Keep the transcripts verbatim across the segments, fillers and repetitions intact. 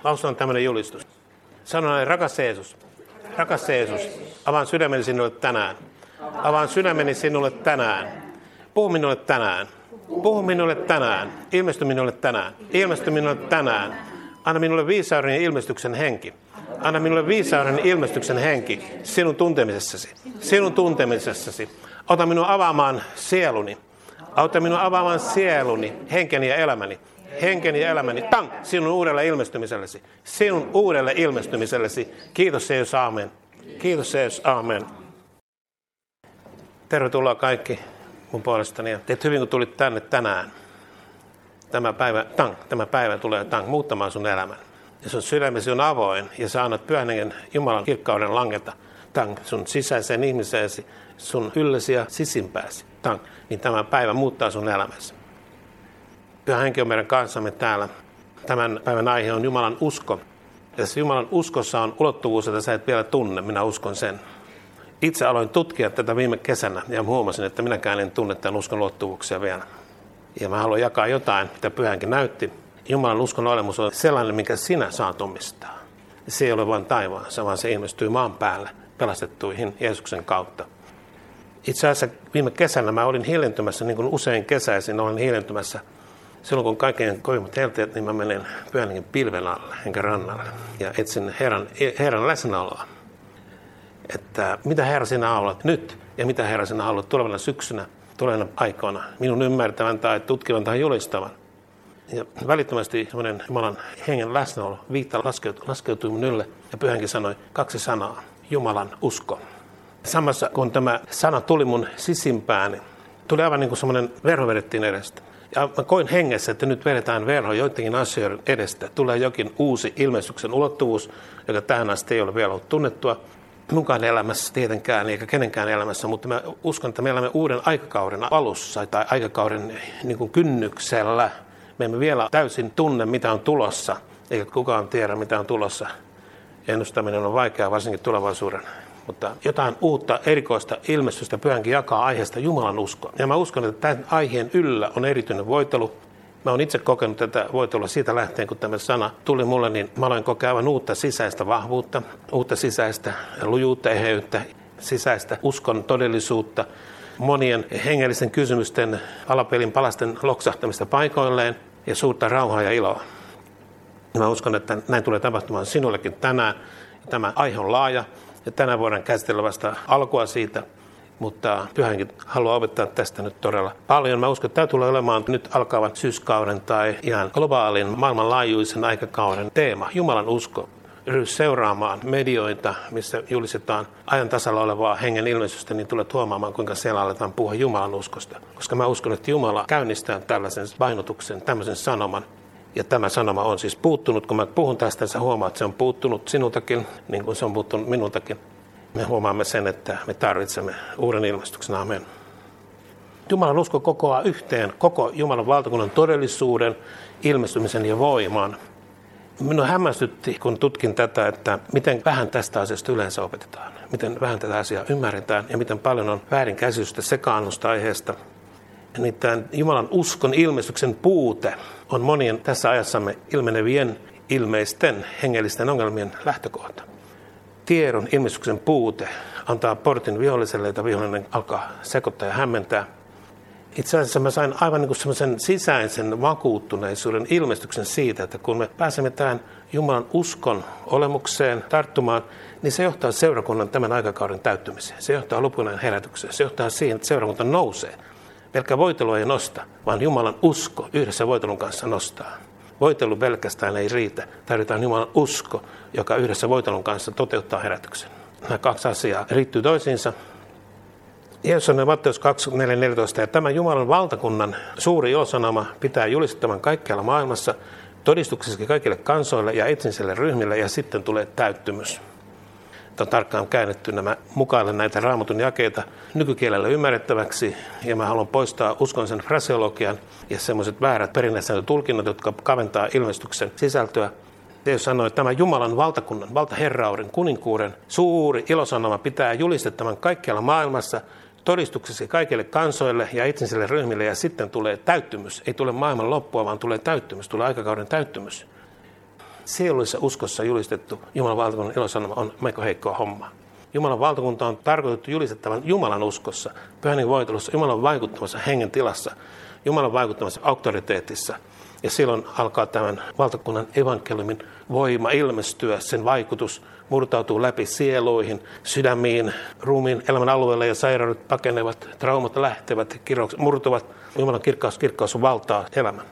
Lausutaan tämmöinen julistus. Sanon näin, rakas Jeesus, rakas Jeesus, avaan sydämeni sinulle tänään. Avaan sydämeni sinulle tänään. Puhu minulle tänään. Puhu minulle tänään. Ilmesty minulle tänään. Ilmesty minulle tänään. Anna minulle viisauden ja ilmestyksen henki. Anna minulle viisauden ja ilmestyksen henki sinun tuntemisessasi. Sinun tuntemisessasi. Auta minua avaamaan sieluni. Auta minua avaamaan sieluni, henkeni ja elämäni. Henkeni ja elämäni. Tang! Sinun uudelle ilmestymisellesi. Sinun uudelle ilmestymisellesi. Kiitos Jeesus, aamen. Kiitos Jeesus, aamen. Tervetuloa kaikki mun puolestani. Ja teet hyvin, kun tulit tänne tänään. Tämä päivä, tang, tämä päivä tulee tang, muuttamaan sun elämän. Ja sun sydämesi on avoin ja sä annat Pyhän Hengen Jumalan kirkkauden langeta tang, sun sisäiseen ihmiseesi, sun yllesi ja sisimpääsi. Tang, niin tämä päivä muuttaa sun elämäsi. Pyhä Henki on meidän kanssamme täällä. Tämän päivän aihe on Jumalan usko. Ja Jumalan uskossa on ulottuvuus, jota sä et vielä tunne. Minä uskon sen. Itse aloin tutkia tätä viime kesänä ja huomasin, että minäkään en tunne tämän uskon ulottuvuuksia vielä. Ja mä haluan jakaa jotain, mitä Pyhä Henki näytti. Jumalan uskon olemus on sellainen, minkä sinä saat omistaa. Se ei ole vain taivaansa, vaan se ilmestyy maan päälle pelastettuihin Jeesuksen kautta. Itse asiassa viime kesänä mä olin hiljentymässä, niin kuin usein kesäisin olen hiljentymässä. Silloin kun kaikkein kovimmat helteet, niin mä menen Pyhän Hengen pilven alle, enkä rannalle. Ja etsin Herran, Herran läsnäoloa. Että mitä Herra sinä haluat nyt ja mitä Herra sinä haluat tulevana syksynä, tulevana aikoina. Minun ymmärtävän tai tutkivan tai julistavan. Ja välittömästi semmoinen Jumalan hengen läsnäolo, viitta laskeutui, laskeutui mun ylle. Ja Pyhä Henki sanoi kaksi sanaa, Jumalan usko. Samassa kun tämä sana tuli mun sisimpääni, tuli aivan niin kuin semmoinen verho vedettiin edestä. Ja mä koin hengessä, että nyt vedetään verho joidenkin asioiden edestä. Tulee jokin uusi ilmestyksen ulottuvuus, joka tähän asti ei ole vielä ollut tunnettua. Munkaan elämässä tietenkään, eikä kenenkään elämässä, mutta mä uskon, että me elämme uuden aikakauden alussa tai aikakauden niin kuin kynnyksellä. Me emme vielä täysin tunne, mitä on tulossa, eikä kukaan tiedä, mitä on tulossa. Ennustaminen on vaikeaa, varsinkin tulevaisuuden. Mutta jotain uutta, erikoista ilmestystä Pyhä Henki jakaa aiheesta Jumalan usko. Ja mä uskon, että tämän aiheen yllä on erityinen voitelu. Mä oon itse kokenut tätä voitelua siitä lähtien, kun tämä sana tuli mulle, niin mä aloin kokea aivan uutta sisäistä vahvuutta, uutta sisäistä lujuutta, eheyttä, sisäistä uskon todellisuutta, monien hengellisten kysymysten palapelin palasten loksahtamista paikoilleen ja suurta rauhaa ja iloa. Ja mä uskon, että näin tulee tapahtumaan sinullekin tänään. Tämä aihe on laaja ja tänään voidaan käsitellä vasta alkua siitä. Mutta Pyhä Henki haluaa opettaa tästä nyt todella paljon. Mä uskon, että tämä tulee olemaan nyt alkavan syyskauden tai ihan globaalin maailmanlaajuisen aikakauden teema. Jumalan usko. Ryhdy seuraamaan medioita, missä julistetaan ajan tasalla olevaa hengen ilmestystä, niin tulet huomaamaan, kuinka siellä aletaan puhua Jumalan uskosta. Koska mä uskon, että Jumala käynnistää tällaisen painotuksen, tämmöisen sanoman. Ja tämä sanoma on siis puuttunut. Kun mä puhun tästä, sä huomaat, että se on puuttunut sinultakin, niin kuin se on puuttunut minultakin. Me huomaamme sen, että me tarvitsemme uuden ilmestyksen. Amen. Jumalan usko kokoaa yhteen koko Jumalan valtakunnan todellisuuden, ilmestymisen ja voiman. Minua hämmästytti, kun tutkin tätä, että miten vähän tästä asiasta yleensä opetetaan. Miten vähän tätä asiaa ymmärretään ja miten paljon on väärinkäsitystä, sekaannusta aiheesta. Nimittäin Jumalan uskon ilmestyksen puute on monien tässä ajassamme ilmenevien ilmeisten hengellisten ongelmien lähtökohta. Tiedon ilmestyksen puute antaa portin viholliselle, jota vihollinen alkaa sekoittaa ja hämmentää. Itse asiassa mä sain aivan niin kuin semmoisen sisäisen vakuuttuneisuuden ilmestyksen siitä, että kun me pääsemme tähän Jumalan uskon olemukseen tarttumaan, niin se johtaa seurakunnan tämän aikakauden täyttymiseen. Se johtaa lopullinen herätykseen. Se johtaa siihen, että seurakunta nousee. Pelkkä voitelu ei nosta, vaan Jumalan usko yhdessä voitelun kanssa nostaa. Voitelu pelkästään ei riitä. Tarvitaan Jumalan usko, joka yhdessä voitelun kanssa toteuttaa herätyksen. Nämä kaksi asiaa riittyy toisiinsa. Jeesus sanoi Matteus kaksikymmentäneljä neljätoista, ja tämä Jumalan valtakunnan suuri ilosanoma pitää julistettavan kaikkialla maailmassa, todistukseksi kaikille kansoille ja etnisille ryhmille, ja sitten tulee täyttymys. On tarkkaan käännetty nämä mukaille näitä Raamatun jakeita nykykielellä ymmärrettäväksi, ja mä haluan poistaa uskonnollisen fraseologian ja semmoiset väärät perinnäiset tulkinnat, jotka kaventaa ilmestyksen sisältöä. Jeesus sanoi, että tämä Jumalan valtakunnan, valtaherrauden, kuninkuuden suuri ilosanoma pitää julistettavan kaikkialla maailmassa todistukseksi kaikille kansoille ja etnisille ryhmille, ja sitten tulee täyttymys. Ei tule maailman loppua, vaan tulee täyttymys, tulee aikakauden täyttymys. sielullisessa uskossa julistettu Jumalan valtakunnan ilosanoma on melko heikkoa hommaa. Jumalan valtakunta on tarkoitettu julistettavan Jumalan uskossa, pyhän hengen voitelussa, Jumalan vaikuttamassa hengen tilassa, Jumalan vaikuttamassa auktoriteetissa. Ja silloin alkaa tämän valtakunnan evankeliumin voima ilmestyä, sen vaikutus murtautuu läpi sieluihin, sydämiin, ruumiin elämän alueelle ja sairaudet pakenevat, traumat lähtevät, kirjaukset murtuvat. Jumalan kirkkaus, kirkkaus valtaa elämän.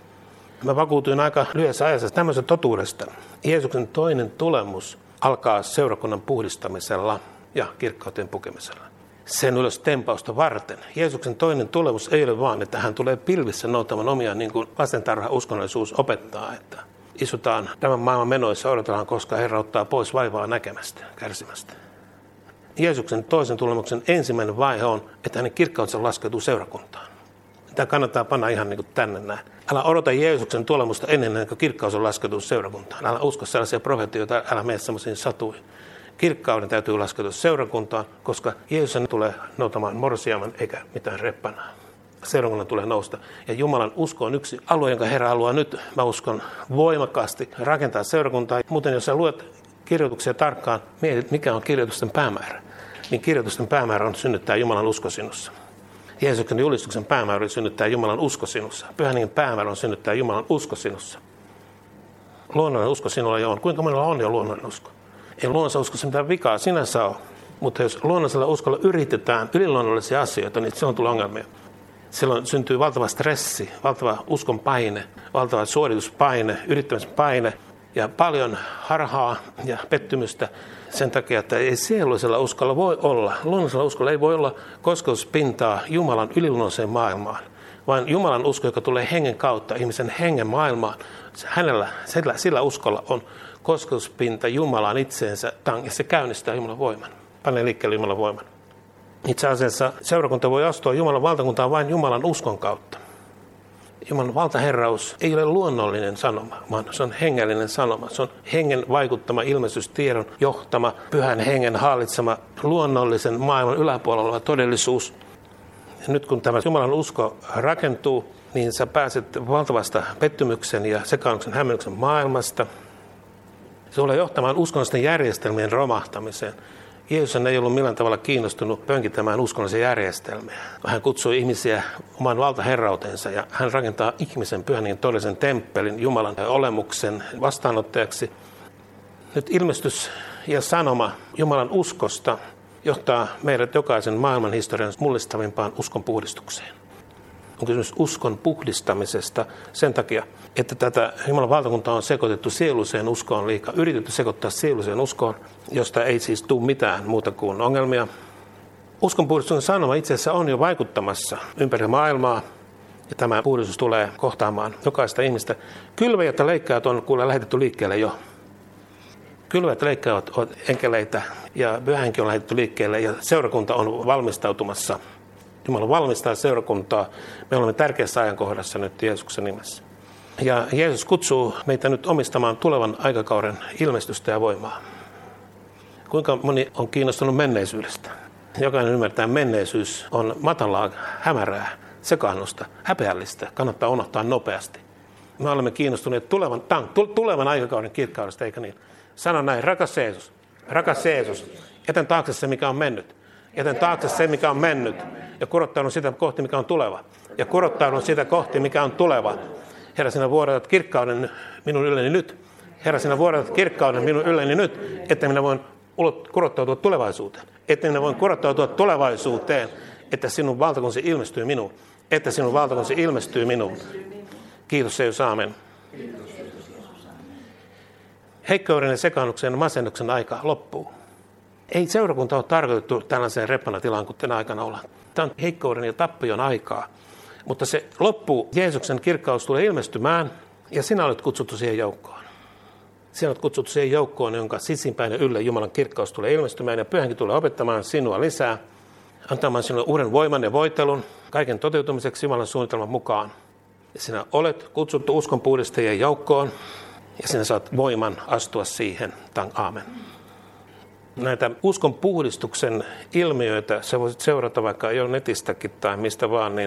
Mä vakuutuin aika lyhyessä ajassa tämmöisestä totuudesta. Jeesuksen toinen tulemus alkaa seurakunnan puhdistamisella ja kirkkauteen pukemisella. Sen ylös tempausta varten. Jeesuksen toinen tulemus ei ole vaan, että hän tulee pilvissä noutamaan omia, niin kuin lastentarha uskonnollisuus opettaa, että istutaan tämän maailman menoissa, odotellaan, koska Herra ottaa pois vaivaa näkemästä, kärsimästä. Jeesuksen toisen tulemuksen ensimmäinen vaihe on, että hänen kirkkautensa laskeutuu seurakuntaan. Tämä kannattaa panna ihan niin kuin tänne näin. Älä odota Jeesuksen tulemusta ennen kuin kirkkaus on laskeutunut seurakuntaan. Älä usko sellaisia profetioita, älä mene sellaisiin satuihin. Kirkkauden täytyy laskeutua seurakuntaan, koska Jeesus tulee noutamaan morsiaman eikä mitään reppanaa. Seurakunnan tulee nousta. Ja Jumalan usko on yksi alue, jonka Herra haluaa nyt, mä uskon, voimakkaasti rakentaa seurakuntaa. Muuten jos sä luet kirjoituksia tarkkaan, mietit mikä on kirjoitusten päämäärä. Niin kirjoitusten päämäärä on synnyttää Jumalan usko sinussa. Jeesuksen julistuksen päämäärä on synnyttää Jumalan usko sinussa. Pyhän hengen päämäärä on synnyttää Jumalan usko sinussa. Luonnollinen usko sinulla jo on. Kuinka monella on jo luonnollinen usko? Ei luonnollisella uskossa mitään vikaa sinänsä ole. Mutta jos luonnollisella uskolla yritetään yliluonnollisia asioita, niin silloin tulee ongelmia. Silloin syntyy valtava stressi, valtava uskon paine, valtava suorituspaine, yrittämispaine ja paljon harhaa ja pettymystä sen takia, että ei sielullisella uskolla voi olla, luonnollisella uskolla ei voi olla kosketuspintaa Jumalan yliluonnolliseen maailmaan, vaan Jumalan usko, joka tulee hengen kautta ihmisen hengen maailmaan, hänellä, sillä, sillä uskolla on kosketuspinta Jumalan itseensä ja se käynnistää Jumalan voiman, panee liikkeelle Jumalan voiman. Itse asiassa seurakunta voi astua Jumalan valtakuntaan vain Jumalan uskon kautta. Jumalan valtaherraus ei ole luonnollinen sanoma, vaan se on hengellinen sanoma. Se on hengen vaikuttama ilmestystiedon johtama, pyhän hengen hallitsema, luonnollisen maailman yläpuolella oleva todellisuus. Ja nyt kun tämä Jumalan usko rakentuu, niin sä pääset valtavasta pettymyksen ja sekaannuksen hämmennyksen maailmasta. Se tulee johtamaan uskonnollisten järjestelmien romahtamiseen. Jeesus ei ollut millään tavalla kiinnostunut pönkittämään uskonnollisia järjestelmiä. Hän kutsui ihmisiä oman valtaherrautensa ja hän rakentaa ihmisen pyhän hengen todellisen temppelin Jumalan olemuksen vastaanottajaksi. Nyt ilmestys ja sanoma Jumalan uskosta johtaa meidät jokaisen maailman historian mullistavimpaan uskon puhdistukseen. On kysymys uskon puhdistamisesta sen takia, että tätä Jumalan valtakuntaa on sekoitettu sieluseen uskoon liikaa. Yritetty sekoittaa sieluseen uskoon, josta ei siis tule mitään muuta kuin ongelmia. Uskon puhdistuksen sanoma itse asiassa on jo vaikuttamassa ympäri maailmaa. Ja tämä puhdistus tulee kohtaamaan jokaista ihmistä. Kylväjät ja leikkaajat on kuule lähetetty liikkeelle jo. Kylväjät ja leikkaajat ovat enkeleitä ja pyhä henki on lähetetty liikkeelle ja seurakunta on valmistautumassa. Jumala valmistaa seurakuntaa. Me olemme tärkeässä ajankohdassa nyt Jeesuksen nimessä. Ja Jeesus kutsuu meitä nyt omistamaan tulevan aikakauden ilmestystä ja voimaa. Kuinka moni on kiinnostunut menneisyydestä? Jokainen ymmärtää, että menneisyys on matalaa, hämärää, sekaannusta, häpeällistä. Kannattaa unohtaa nopeasti. Me olemme kiinnostuneet tulevan, tämän, tulevan aikakauden kirkkaudesta, eikä niin? Sano näin, rakas Jeesus, rakas Jeesus, jätän taakse se, mikä on mennyt. Jätän taakse se, mikä on mennyt. Ja kurottaudun sitä kohti, mikä on tuleva. Ja kurottaudun sitä kohti, mikä on tuleva. Herra, sinä vuodatat kirkkauden minun ylleni nyt. Herra, sinä vuodatat kirkkauden minun ylleni nyt, että minä voin kurottautua tulevaisuuteen. Että minä voin kurottautua tulevaisuuteen, että sinun valtakunnasi ilmestyy minuun. Että sinun valtakunnasi ilmestyy minuun. Kiitos Jeesus, aamen. Heikkouden ja sekaannuksen ja masennuksen aika loppuu. Ei seurakunta ole tarkoitettu tällaiseen reppanatilaan kuin tänä aikana ollaan. Tämä on heikkouden ja tappion aikaa. Mutta se loppuu, Jeesuksen kirkkaus tulee ilmestymään ja sinä olet kutsuttu siihen joukkoon. Sinä olet kutsuttu siihen joukkoon, jonka sisimpäin ja ylle Jumalan kirkkaus tulee ilmestymään ja pyhänkin tulee opettamaan sinua lisää. Antamaan sinulle uuden voiman ja voitelun kaiken toteutumiseksi Jumalan suunnitelman mukaan. Ja sinä olet kutsuttu uskon puhdistajien joukkoon ja sinä saat voiman astua siihen. Tang, aamen. Näitä uskon puhdistuksen ilmiöitä, sä voisit seurata vaikka jo netistäkin tai mistä vaan, niin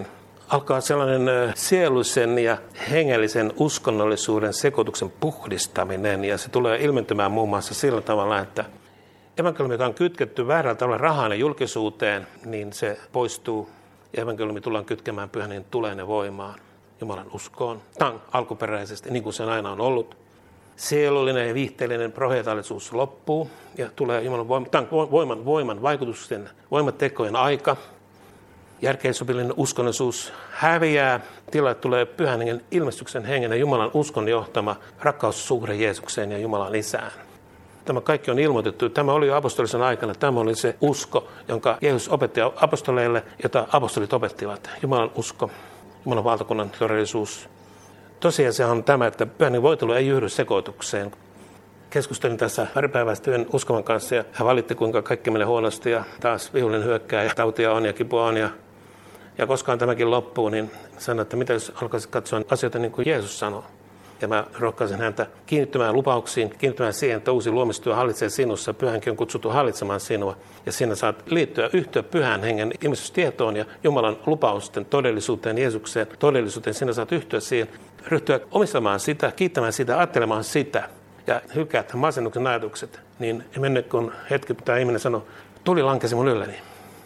alkaa sellainen sieluisen ja hengellisen uskonnollisuuden sekoituksen puhdistaminen. Ja se tulee ilmentymään muun muassa sillä tavalla, että evankeliumi, joka on kytketty väärällä tavalla rahaan ja julkisuuteen, niin se poistuu. Ja evankeliumi tullaan kytkemään pyhän niin tuleen ja voimaan, Jumalan uskoon, tang, alkuperäisesti, niin kuin se aina on ollut. Sielullinen ja viihteellinen profeetallisuus loppuu ja tulee Jumalan voiman, tang, voiman, voiman vaikutusten, voimatekojen aika. Järkeisopillinen uskonnollisuus häviää, tilalle tulee pyhän hengen ilmestyksen hengen ja Jumalan uskon johtama rakkaussuhde Jeesukseen ja Jumalan Isään. Tämä kaikki on ilmoitettu. Tämä oli jo apostolisen aikana. Tämä oli se usko, jonka Jeesus opetti apostoleille, jota apostolit opettivat. Jumalan usko, Jumalan valtakunnan todellisuus. Tosiasia on tämä, että pyhän hengen voitelu ei yhdy sekoitukseen. Keskustelin tässä paripäiväistä yhden uskovan kanssa ja hän valitti, kuinka kaikki menee huonosti ja taas vihollinen hyökkää ja tautia on ja kipua on. Ja, ja koskaan tämäkin loppuu, niin sanoin, että mitä jos alkaisit katsoa asioita niin kuin Jeesus sanoo. Ja mä rohkaisin häntä kiinnittymään lupauksiin, kiinnittymään siihen, että uusi luomistyö hallitsee sinussa. Pyhän henki on kutsuttu hallitsemaan sinua. Ja siinä saat liittyä yhtyä pyhän hengen ilmestystietoon ja Jumalan lupausten todellisuuteen, Jeesukseen todellisuuteen. Siinä saat yhtyä siihen, ryhtyä omistamaan sitä, kiittämään sitä, ajattelemaan sitä. Ja hylkäät masennuksen ajatukset, niin ei mennyt kun hetki, tämä ihminen sanoi, tuli lankesi mun ylleni.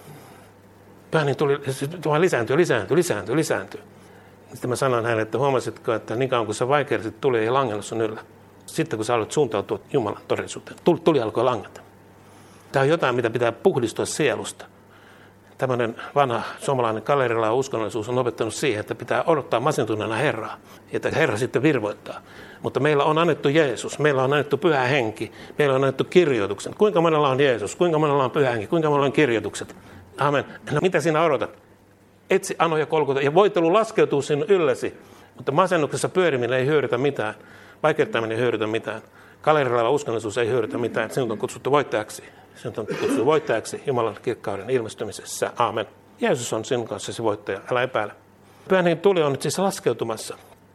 Pyhän henki tuli, vaan lisääntyy, lisääntyy, lisääntyy, lisääntyy. Sitten mä sanoin hänelle, että huomasitko, että niin kauan kun sä vaikersit, tuli ei langennut sun yllä. Sitten kun sä aloit suuntautua Jumalan todellisuuteen, tuli, tuli alkoi langeta. Tämä on jotain, mitä pitää puhdistua sielusta. Tämmöinen vanha suomalainen galeriala uskonnollisuus on opettanut siihen, että pitää odottaa masentuneena Herraa, että Herra sitten virvoittaa. Mutta meillä on annettu Jeesus, meillä on annettu Pyhä Henki, meillä on annettu kirjoitukset. Kuinka monella on Jeesus, kuinka monella on Pyhä Henki, kuinka monella on kirjoitukset? Amen. No mitä sinä odotat? Etsi, ano ja kolkuta. Ja voitelu laskeutuu sinun yllesi, mutta masennuksessa pyöriminen ei hyödytä mitään. Vaikeuttaminen ei hyödytä mitään. Galeriala uskonnollisuus ei hyödytä mitään. Sinut on kutsuttu voittajaksi. Sinut on kutsuttu voittajaksi Jumalan kirkkauden ilmestymisessä. Aamen. Jeesus on sinun kanssasi voittaja. Älä epäile. Pyhän hengen tuli on nyt siis laskeutumassa.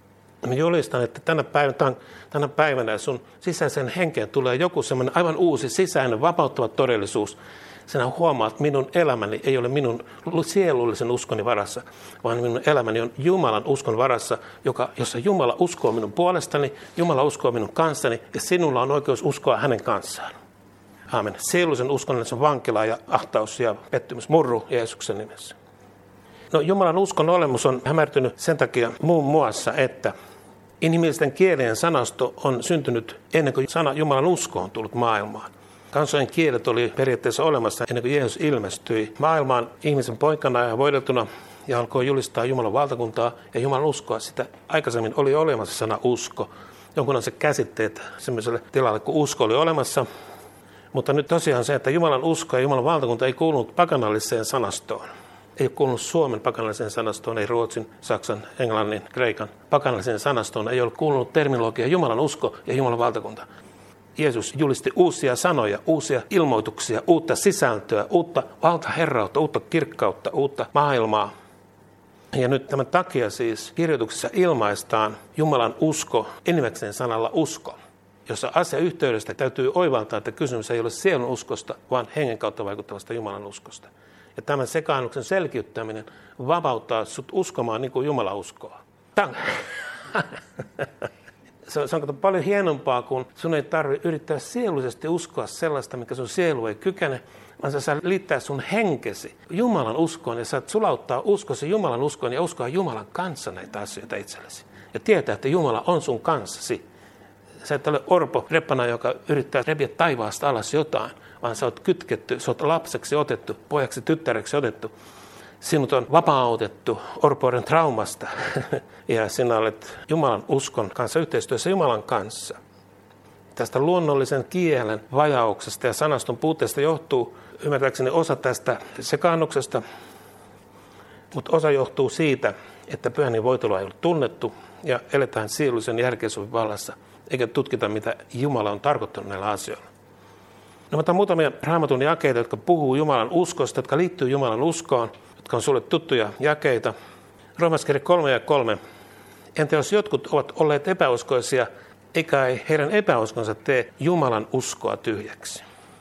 Mä julistan, että tänä päivänä, tänä päivänä sun sisäisen henkeen tulee joku semmoinen aivan uusi sisäinen vapauttava todellisuus. Sinä huomaat, että minun elämäni ei ole minun sielullisen uskoni varassa, vaan minun elämäni on Jumalan uskon varassa, joka, jossa Jumala uskoo minun puolestani, Jumala uskoo minun kanssani ja sinulla on oikeus uskoa hänen kanssaan. Aamen. Sielullisen uskonnollisen vankila ja ahtaus ja pettymys murru Jeesuksen nimessä. No, Jumalan uskon olemus on hämärtynyt sen takia muun muassa, että inhimillisten kielien sanasto on syntynyt ennen kuin sana Jumalan usko on tullut maailmaan. Kansojen kielet oli periaatteessa olemassa ennen kuin Jeesus ilmestyi maailmaan ihmisen poikana ja voideltuna ja alkoi julistaa Jumalan valtakuntaa ja Jumalan uskoa. Sitä aikaisemmin oli olemassa sana usko. Jonkunlaiset käsitteet sellaiselle tilalle, kun usko oli olemassa. Mutta nyt tosiaan se, että Jumalan usko ja Jumalan valtakunta ei kuulunut pakanalliseen sanastoon. Ei ole kuulunut Suomen pakanalliseen sanastoon, ei Ruotsin, Saksan, Englannin, Kreikan pakanalliseen sanastoon. Ei ole kuulunut terminologia Jumalan usko ja Jumalan valtakunta. Jeesus julisti uusia sanoja, uusia ilmoituksia, uutta sisältöä, uutta valtaherrautta, uutta kirkkautta, uutta maailmaa. Ja nyt tämän takia siis kirjoituksessa ilmaistaan Jumalan usko enimmäkseen sanalla usko, jossa asiayhteydestä täytyy oivaltaa, että kysymys ei ole sielun uskosta, vaan hengen kautta vaikuttavasta Jumalan uskosta. Ja tämän sekaannuksen selkiyttäminen vapauttaa sut uskomaan niin kuin Jumala uskoo. Tang! Se on, se on paljon hienompaa, kun sun ei tarvitse yrittää sielullisesti uskoa sellaista, mikä sun sielu ei kykene, vaan sä saa liittää sun henkesi Jumalan uskoon ja saat sulauttaa uskosi Jumalan uskoon ja uskoa Jumalan kanssa näitä asioita itsellesi. Ja tietää, että Jumala on sun kanssasi. Sä et ole orpo reppana, joka yrittää repiä taivaasta alas jotain, vaan sä oot kytketty, sä oot lapseksi otettu, pojaksi, tyttäreksi otettu. Sinut on vapautettu orpouden traumasta ja sinä olet Jumalan uskon kanssa yhteistyössä Jumalan kanssa. Tästä luonnollisen kielen vajauksesta ja sanaston puutteesta johtuu ymmärtääkseni osa tästä sekaannuksesta, mutta osa johtuu siitä, että pyhän hengen voitelua ei ole tunnettu ja eletään sielullisen järkeisyyden vallassa, eikä tutkita, mitä Jumala on tarkoittanut näillä asioilla. No, mä otan muutamia Raamatun jakeita, jotka puhuu Jumalan uskosta, jotka liittyy Jumalan uskoon, jotka on sulle tuttuja jakeita. Roomalaiskirje kolme ja kolme. Entä jos jotkut ovat olleet epäuskoisia, eikä ei heidän epäuskonsa tee Jumalan uskoa tyhjäksi?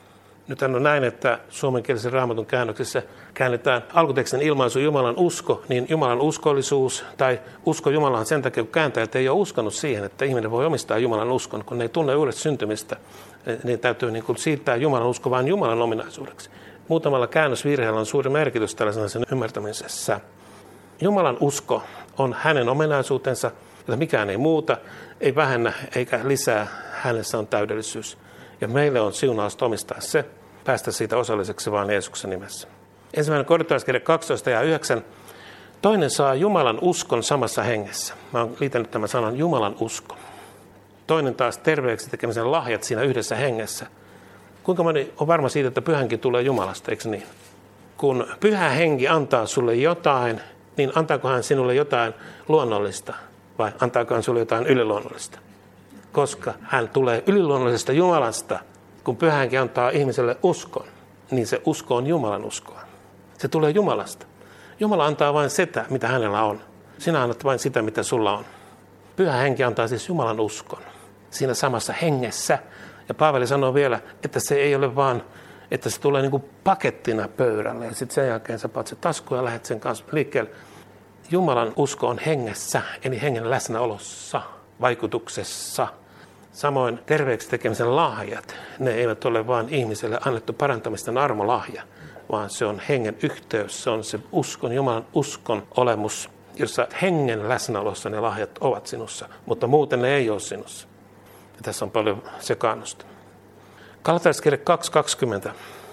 Nyt on näin, että suomenkielisen raamatun käännöksessä käännetään alkutekstin ilmaisu Jumalan usko, niin Jumalan uskollisuus tai usko Jumalaan sen takia, kun kääntäjät ei ole uskonut siihen, että ihminen voi omistaa Jumalan uskon, kun ne ei tunne uudesta syntymistä, niin täytyy niin kuin siirtää Jumalan usko vain Jumalan ominaisuudeksi. Muutamalla käännösvirheellä on suuri merkitys tällaisena sen ymmärtämisessä. Jumalan usko on hänen ominaisuutensa, jota mikään ei muuta, ei vähennä eikä lisää, hänessä on täydellisyys. Ja meille on siunaus omistaa se, päästä siitä osalliseksi vain Jeesuksen nimessä. Ensimmäinen Korintalaiskirje kaksitoista ja yhdeksän. Toinen saa Jumalan uskon samassa hengessä. Mä oon liitänyt tämän sanan Jumalan usko. Toinen taas terveeksi tekemisen lahjat siinä yhdessä hengessä. Kuinka moni on varma siitä, että pyhänkin tulee Jumalasta, eikö niin? Kun pyhä henki antaa sulle jotain, niin antaako hän sinulle jotain luonnollista vai antaako hän sulle jotain yliluonnollista? Koska hän tulee yliluonnollisesta Jumalasta, kun pyhä henki antaa ihmiselle uskon, niin se usko on Jumalan uskoa. Se tulee Jumalasta. Jumala antaa vain sitä, mitä hänellä on. Sinä annat vain sitä, mitä sulla on. Pyhä henki antaa siis Jumalan uskon siinä samassa hengessä. Ja Paavali sanoo vielä, että se ei ole vaan, että se tulee niin kuin pakettina pöydälle. Ja sitten sen jälkeen sä paat se taskuun ja lähdet sen kanssa liikkeelle. Jumalan usko on hengessä, eli hengen läsnäolossa, vaikutuksessa. Samoin terveeksi tekemisen lahjat, ne eivät ole vain ihmiselle annettu parantamisten armolahja, vaan se on hengen yhteys, se on se uskon, Jumalan uskon olemus, jossa hengen läsnäolossa ne lahjat ovat sinussa, mutta muuten ne ei ole sinussa. Ja tässä on paljon sekaannusta. Galatalaiskirje kaksi kaksikymmentä.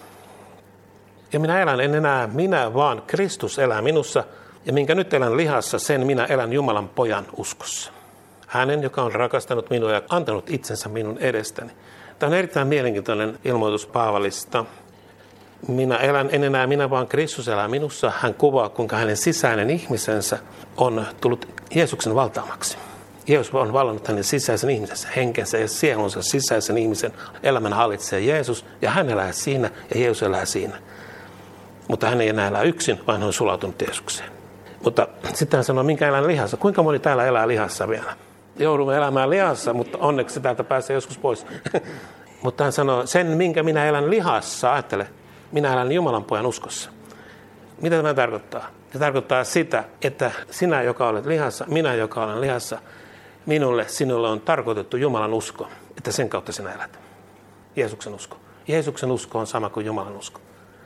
Ja minä elän en enää minä, vaan Kristus elää minussa, ja minkä nyt elän lihassa, sen minä elän Jumalan pojan uskossa. Hänen, joka on rakastanut minua ja antanut itsensä minun edestäni. Tämä on erittäin mielenkiintoinen ilmoitus Paavalista. Minä elän en enää minä, vaan Kristus elää minussa. Hän kuvaa, kuinka hänen sisäinen ihmisensä on tullut Jeesuksen valtaamaksi. Jeesus on vallannut hänen sisäisen ihmisensä, henkensä ja sielunsa sisäisen ihmisen elämän hallitsee Jeesus. Ja hän elää siinä ja Jeesus elää siinä. Mutta hän ei enää elää yksin, vaan hän on sulautunut Jeesukseen. Mutta sitten hän sanoo, minkä elän lihassa. Kuinka moni täällä elää lihassa vielä? Joudumme elämään lihassa, mutta onneksi täältä pääsee joskus pois. Mutta hän sanoo, sen minkä minä elän lihassa, ajattele, minä elän Jumalan pojan uskossa. Mitä tämä tarkoittaa? Se tarkoittaa sitä, että sinä, joka olet lihassa, minä, joka olen lihassa, minulle, sinulle on tarkoitettu Jumalan usko, että sen kautta sinä elät. Jeesuksen usko. Jeesuksen usko on sama kuin Jumalan usko.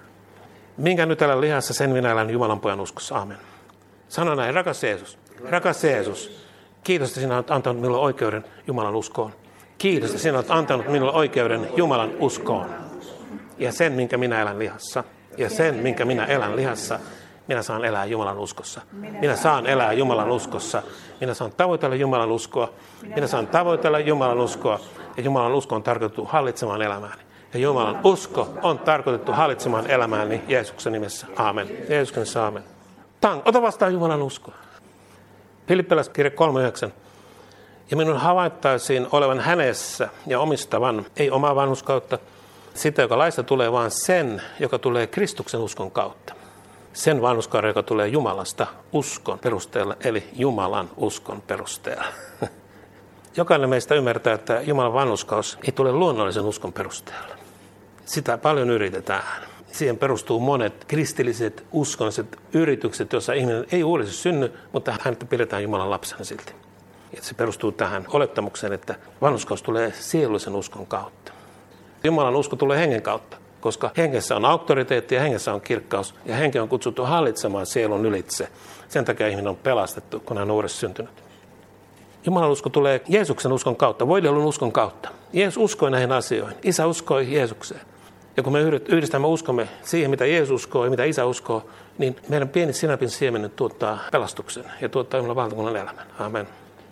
Minkä nyt elän lihassa, sen minä elän Jumalan pojan uskossa. Aamen. Sano näin, rakas Jeesus. Rakas Jeesus. Kiitos, että sinä olet antanut minulle oikeuden Jumalan uskoon. Kiitos, että sinä olet antanut minulle oikeuden Jumalan uskoon. Ja sen, minkä minä elän lihassa. Ja sen, minkä minä elän lihassa, minä saan elää Jumalan uskossa. Minä saan elää Jumalan uskossa. Minä saan tavoitella Jumalan uskoa. Minä saan tavoitella Jumalan uskoa. Ja Jumalan usko on tarkoitettu hallitsemaan elämääni. Ja Jumalan usko on tarkoitettu hallitsemaan elämääni Jeesuksen nimessä. Aamen. Jeesuksen nimessä aamen. Tang, ota vastaan Jumalan uskoa. Filippiläiskirje kolme yhdeksän. Ja minun havaittaisiin olevan hänessä ja omistavan, ei omaa vanhurskautta, sitä, joka laista tulee, vaan sen, joka tulee Kristuksen uskon kautta. Sen vanhurskauden, joka tulee Jumalasta uskon perusteella, eli Jumalan uskon perusteella. Jokainen meistä ymmärtää, että Jumalan vanhurskaus ei tule luonnollisen uskon perusteella. Sitä paljon yritetään. Siihen perustuu monet kristilliset uskonnolliset yritykset, joissa ihminen ei uudellisesti synny, mutta häntä pidetään Jumalan lapsena silti. Ja se perustuu tähän olettamukseen, että vanhurskaus tulee sielullisen uskon kautta. Jumalan usko tulee hengen kautta, koska hengessä on auktoriteetti ja hengessä on kirkkaus. Ja henki on kutsuttu hallitsemaan sielun ylitse. Sen takia ihminen on pelastettu, kun hän on uudessa syntynyt. Jumalan usko tulee Jeesuksen uskon kautta, voidelun uskon kautta. Jeesus uskoi näihin asioihin. Isä uskoi Jeesukseen. Ja kun me yhdistämme uskomme siihen, mitä Jeesus uskoo ja mitä Isä uskoo, niin meidän pieni sinapin siemenen tuottaa pelastuksen ja tuottaa Jumalan valtakunnan elämän. Amen.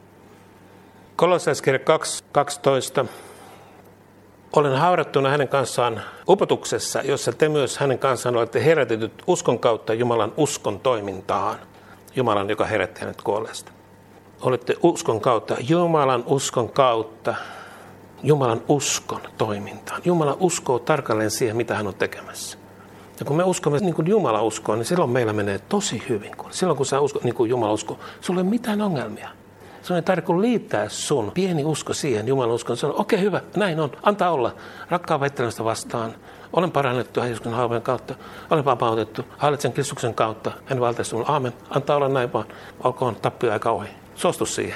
Kolossalaiskirje kaksi kaksitoista. Olen haudattuna hänen kanssaan upotuksessa, jossa te myös hänen kanssaan olette herätetyt uskon kautta Jumalan uskon toimintaan. Jumalan, joka herätti hänet kuolleesta. Olette uskon kautta, Jumalan uskon kautta, Jumalan uskon toimintaan. Jumala uskoo tarkalleen siihen, mitä hän on tekemässä. Ja kun me uskomme niin kuin Jumala uskoo, niin silloin meillä menee tosi hyvin. Silloin kun sä uskot niin kuin Jumala uskoo, sulla ei ole mitään ongelmia. Sun ei tarvitse kuin liittää sun pieni usko siihen, Jumalan uskon. Sanoa, okei okay, hyvä, näin on, antaa olla. Rakkaan väittelemistä vastaan. Olen parannettu Jeesuksen haavojen kautta. Olen vapautettu. Hallitsen Kristuksen kautta. En valtaisi sinulle. Aamen. Antaa olla näin vaan. Olkoon tappioaika ohi. Suostu siihen.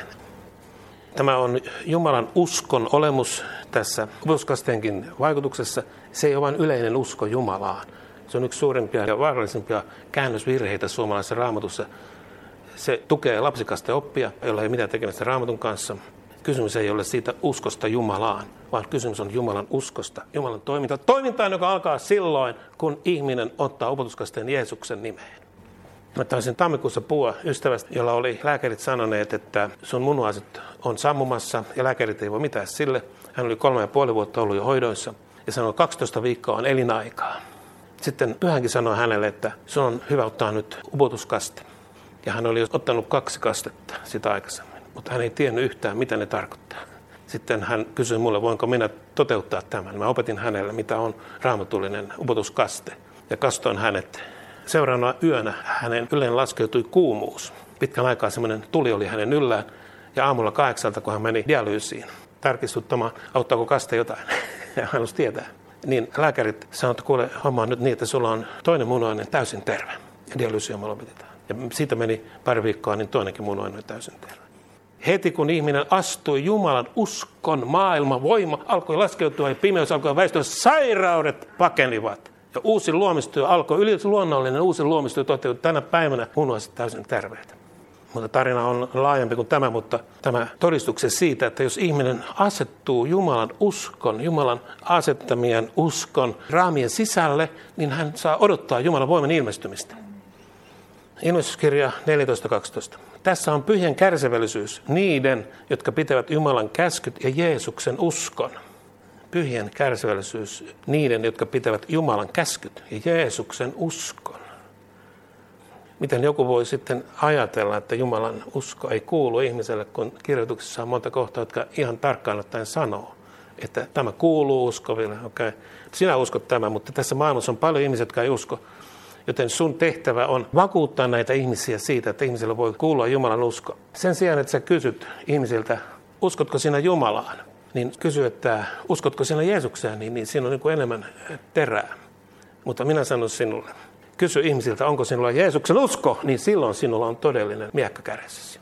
Tämä on Jumalan uskon olemus tässä opetuskasteenkin vaikutuksessa. Se ei ole vain yleinen usko Jumalaan. Se on yksi suurimpia ja vaarallisimpia käännösvirheitä suomalaisessa Raamatussa. Se tukee lapsikasteen oppia, jolla ei mitään tekemistä Raamatun kanssa. Kysymys ei ole siitä uskosta Jumalaan, vaan kysymys on Jumalan uskosta, Jumalan toiminta. Toimintaan, joka alkaa silloin, kun ihminen ottaa opetuskasteen Jeesuksen nimeen. Mä taisin tammikuussa puhua ystävästä, jolla oli lääkärit sanoneet, että sun munuaiset on sammumassa ja lääkärit ei voi mitään sille. Hän oli kolme ja puoli vuotta ollut jo hoidoissa ja sanoi, että kaksitoista viikkoa on elinaikaa. Sitten pyhänkin sanoi hänelle, että sun on hyvä ottaa nyt upotuskaste. Ja hän oli ottanut kaksi kastetta sitä aikaisemmin, mutta hän ei tiennyt yhtään, mitä ne tarkoittaa. Sitten hän kysyi mulle, voinko minä toteuttaa tämän. Mä opetin hänelle, mitä on raamatullinen upotuskaste. Ja kastoin hänet. Seuraavana yönä hänen ylleen laskeutui kuumuus. Pitkän aikaa semmoinen tuli oli hänen yllään. Ja aamulla kahdeksalta, kun hän meni dialyysiin tarkistuttamaan, auttaako kaste jotain. Ja hän halusi tietää. Niin lääkärit sanoivat, että kuule, homma on nyt niin, että sulla on toinen munuainen täysin terve. Ja dialyysiä lopetetaan. Ja siitä meni pari viikkoa, niin toinenkin munuainen oli täysin terve. Heti kun ihminen astui Jumalan uskon maailman voima, alkoi laskeutua ja pimeys alkoi väistyä, sairaudet pakenivat. Ja uusi luomistyö alkoi, yli luonnollinen uusi luomistyö toteutui tänä päivänä munuaiset täysin terveet. Mutta tarina on laajempi kuin tämä, mutta tämä todistuksen siitä, että jos ihminen asettuu Jumalan uskon, Jumalan asettamien uskon raamien sisälle, niin hän saa odottaa Jumalan voiman ilmestymistä. Ilmestyskirja neljätoista kaksitoista. Tässä on pyhien kärsivällisyys niiden, jotka pitävät Jumalan käskyt ja Jeesuksen uskon. Pyhien kärsivällisyys niiden, jotka pitävät Jumalan käskyt ja Jeesuksen uskon. Miten joku voi sitten ajatella, että Jumalan usko ei kuulu ihmiselle, kun kirjoituksessa on monta kohtaa, jotka ihan tarkkaan ottaen sanoo, että tämä kuuluu uskoville. Okay. Sinä uskot tämän, mutta tässä maailmassa on paljon ihmisiä, jotka ei usko. Joten sun tehtävä on vakuuttaa näitä ihmisiä siitä, että ihmisillä voi kuulua Jumalan usko. Sen sijaan, että sä kysyt ihmisiltä, uskotko sinä Jumalaan, niin kysy, että uskotko sinä Jeesukseen, niin, niin siinä on niin kuin enemmän terää. Mutta minä sanon sinulle, kysy ihmisiltä, onko sinulla Jeesuksen usko, niin silloin sinulla on todellinen miekka kädessäsi.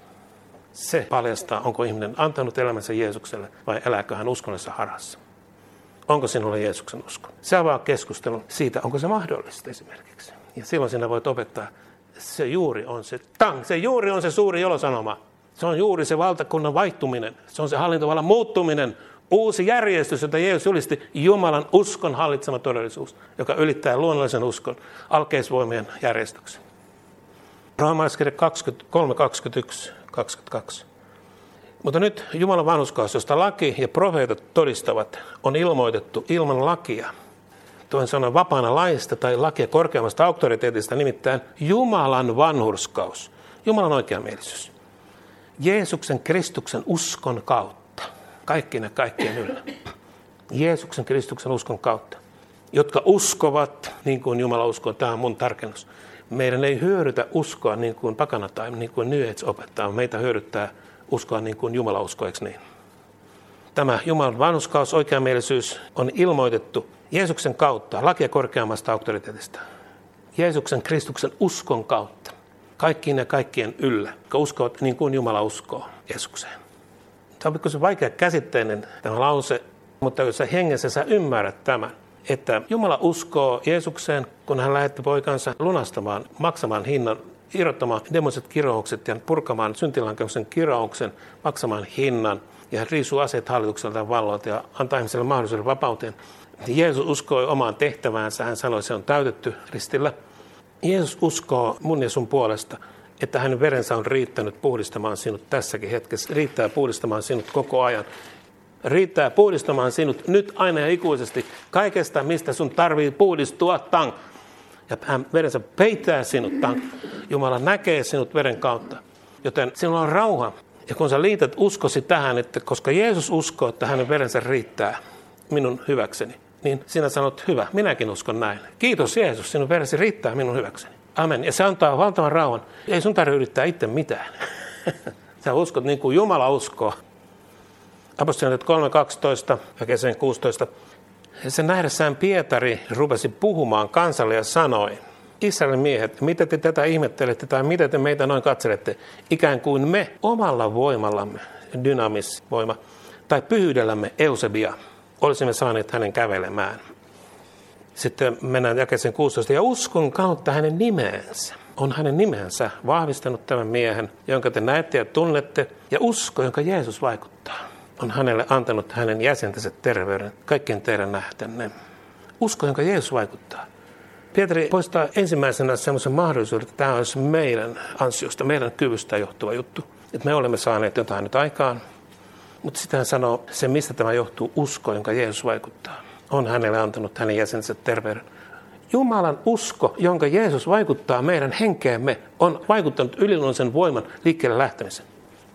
Se paljastaa, onko ihminen antanut elämänsä Jeesukselle vai elääkö hän uskonnollisessa harhassa. Onko sinulla Jeesuksen usko? Se avaa keskustelun siitä, onko se mahdollista esimerkiksi. Ja silloin sinä voit opettaa, se juuri on se tang, se juuri on se suuri ilosanoma. Se on juuri se valtakunnan vaihtuminen, se on se hallintovallan muuttuminen, uusi järjestys, jota Jeesus julisti, Jumalan uskon hallitsema todellisuus, joka ylittää luonnollisen uskon alkeisvoimien järjestyksen. Roomalaiskirja kaksikymmentäkolme, kaksikymmentäyksi, kaksikymmentäkaksi. Mutta nyt Jumalan vanhurskaus, josta laki ja profeetat todistavat, on ilmoitettu ilman lakia. Toin sanoen vapaana laista tai lakia korkeammasta auktoriteetista, nimittäin Jumalan vanhurskaus, Jumalan oikeamielisyys. Jeesuksen Kristuksen uskon kautta, kaikki ne kaikkien yllä. Jeesuksen Kristuksen uskon kautta, jotka uskovat niin kuin Jumala uskoo. Tämä on mun tarkennus. Meidän ei hyödytä uskoa niin kuin pakana tai niin kuin New Age opettaa. Meitä hyödyttää uskoa niin kuin Jumala uskoo, eikö niin? Tämä Jumalan vanhurskaus, oikeamielisyys on ilmoitettu Jeesuksen kautta, lakia korkeammasta auktoriteetista. Jeesuksen Kristuksen uskon kautta. Kaikkien ja kaikkien yllä, jotka uskovat niin kuin Jumala uskoo Jeesukseen. Tämä on pikkuisen vaikea käsitteinen tämä lause, mutta jos sä hengessä sä ymmärrät tämän, että Jumala uskoo Jeesukseen, kun hän lähetti poikansa lunastamaan, maksamaan hinnan, irrottamaan demoniset kiroukset ja purkamaan syntilankeuksen kirouksen, maksamaan hinnan ja hän riisuu aseet hallitukselta ja vallolta ja antaa ihmiselle mahdollisuuden vapauteen. Jeesus uskoi omaan tehtäväänsä, hän sanoi, että se on täytetty ristillä. Jeesus uskoo mun ja sun puolesta, että hänen verensä on riittänyt puhdistamaan sinut tässäkin hetkessä. Riittää puhdistamaan sinut koko ajan. Riittää puhdistamaan sinut nyt aina ja ikuisesti kaikesta, mistä sun tarvii puhdistua. Tang. Ja hän verensä peittää sinut. Tang. Jumala näkee sinut veren kautta. Joten sinulla on rauha. Ja kun sä liität uskosi tähän, että koska Jeesus uskoo, että hänen verensä riittää minun hyväkseni, niin sinä sanot, hyvä, minäkin uskon näin. Kiitos Jeesus, sinun veresi riittää minun hyväkseni. Amen. Ja se antaa valtavan rauhan. Ei sun tarvitse yrittää itse mitään. Sä uskot niin kuin Jumala uskoo. Apostolien kolme kaksitoista ja kesän kuusitoista. Sen nähdessään Pietari rupesi puhumaan kansalle ja sanoi, Israelin miehet, mitä te tätä ihmettelette tai mitä te meitä noin katselette, ikään kuin me omalla voimallamme, dynamisvoima, tai pyhyydellämme Eusebia, olisimme saaneet hänen kävelemään. Sitten mennään jakeeseen kuusitoista. Ja uskon kautta hänen nimeensä, on hänen nimensä vahvistanut tämän miehen, jonka te näette ja tunnette, ja usko, jonka Jeesus vaikuttaa, on hänelle antanut hänen jäsentensä terveyden, kaikkien teidän nähtänne. Usko, jonka Jeesus vaikuttaa. Pietari poistaa ensimmäisenä semmoisen mahdollisuuden, että tämä olisi meidän ansiosta, meidän kyvystä johtuva juttu. Että me olemme saaneet jotain nyt aikaan. Mutta sitten hän sanoo, se mistä tämä johtuu, usko, jonka Jeesus vaikuttaa, on hänelle antanut hänen jäsenensä terveyden. Jumalan usko, jonka Jeesus vaikuttaa meidän henkeemme, on vaikuttanut yliluonnollisen voiman liikkeelle lähtemisen.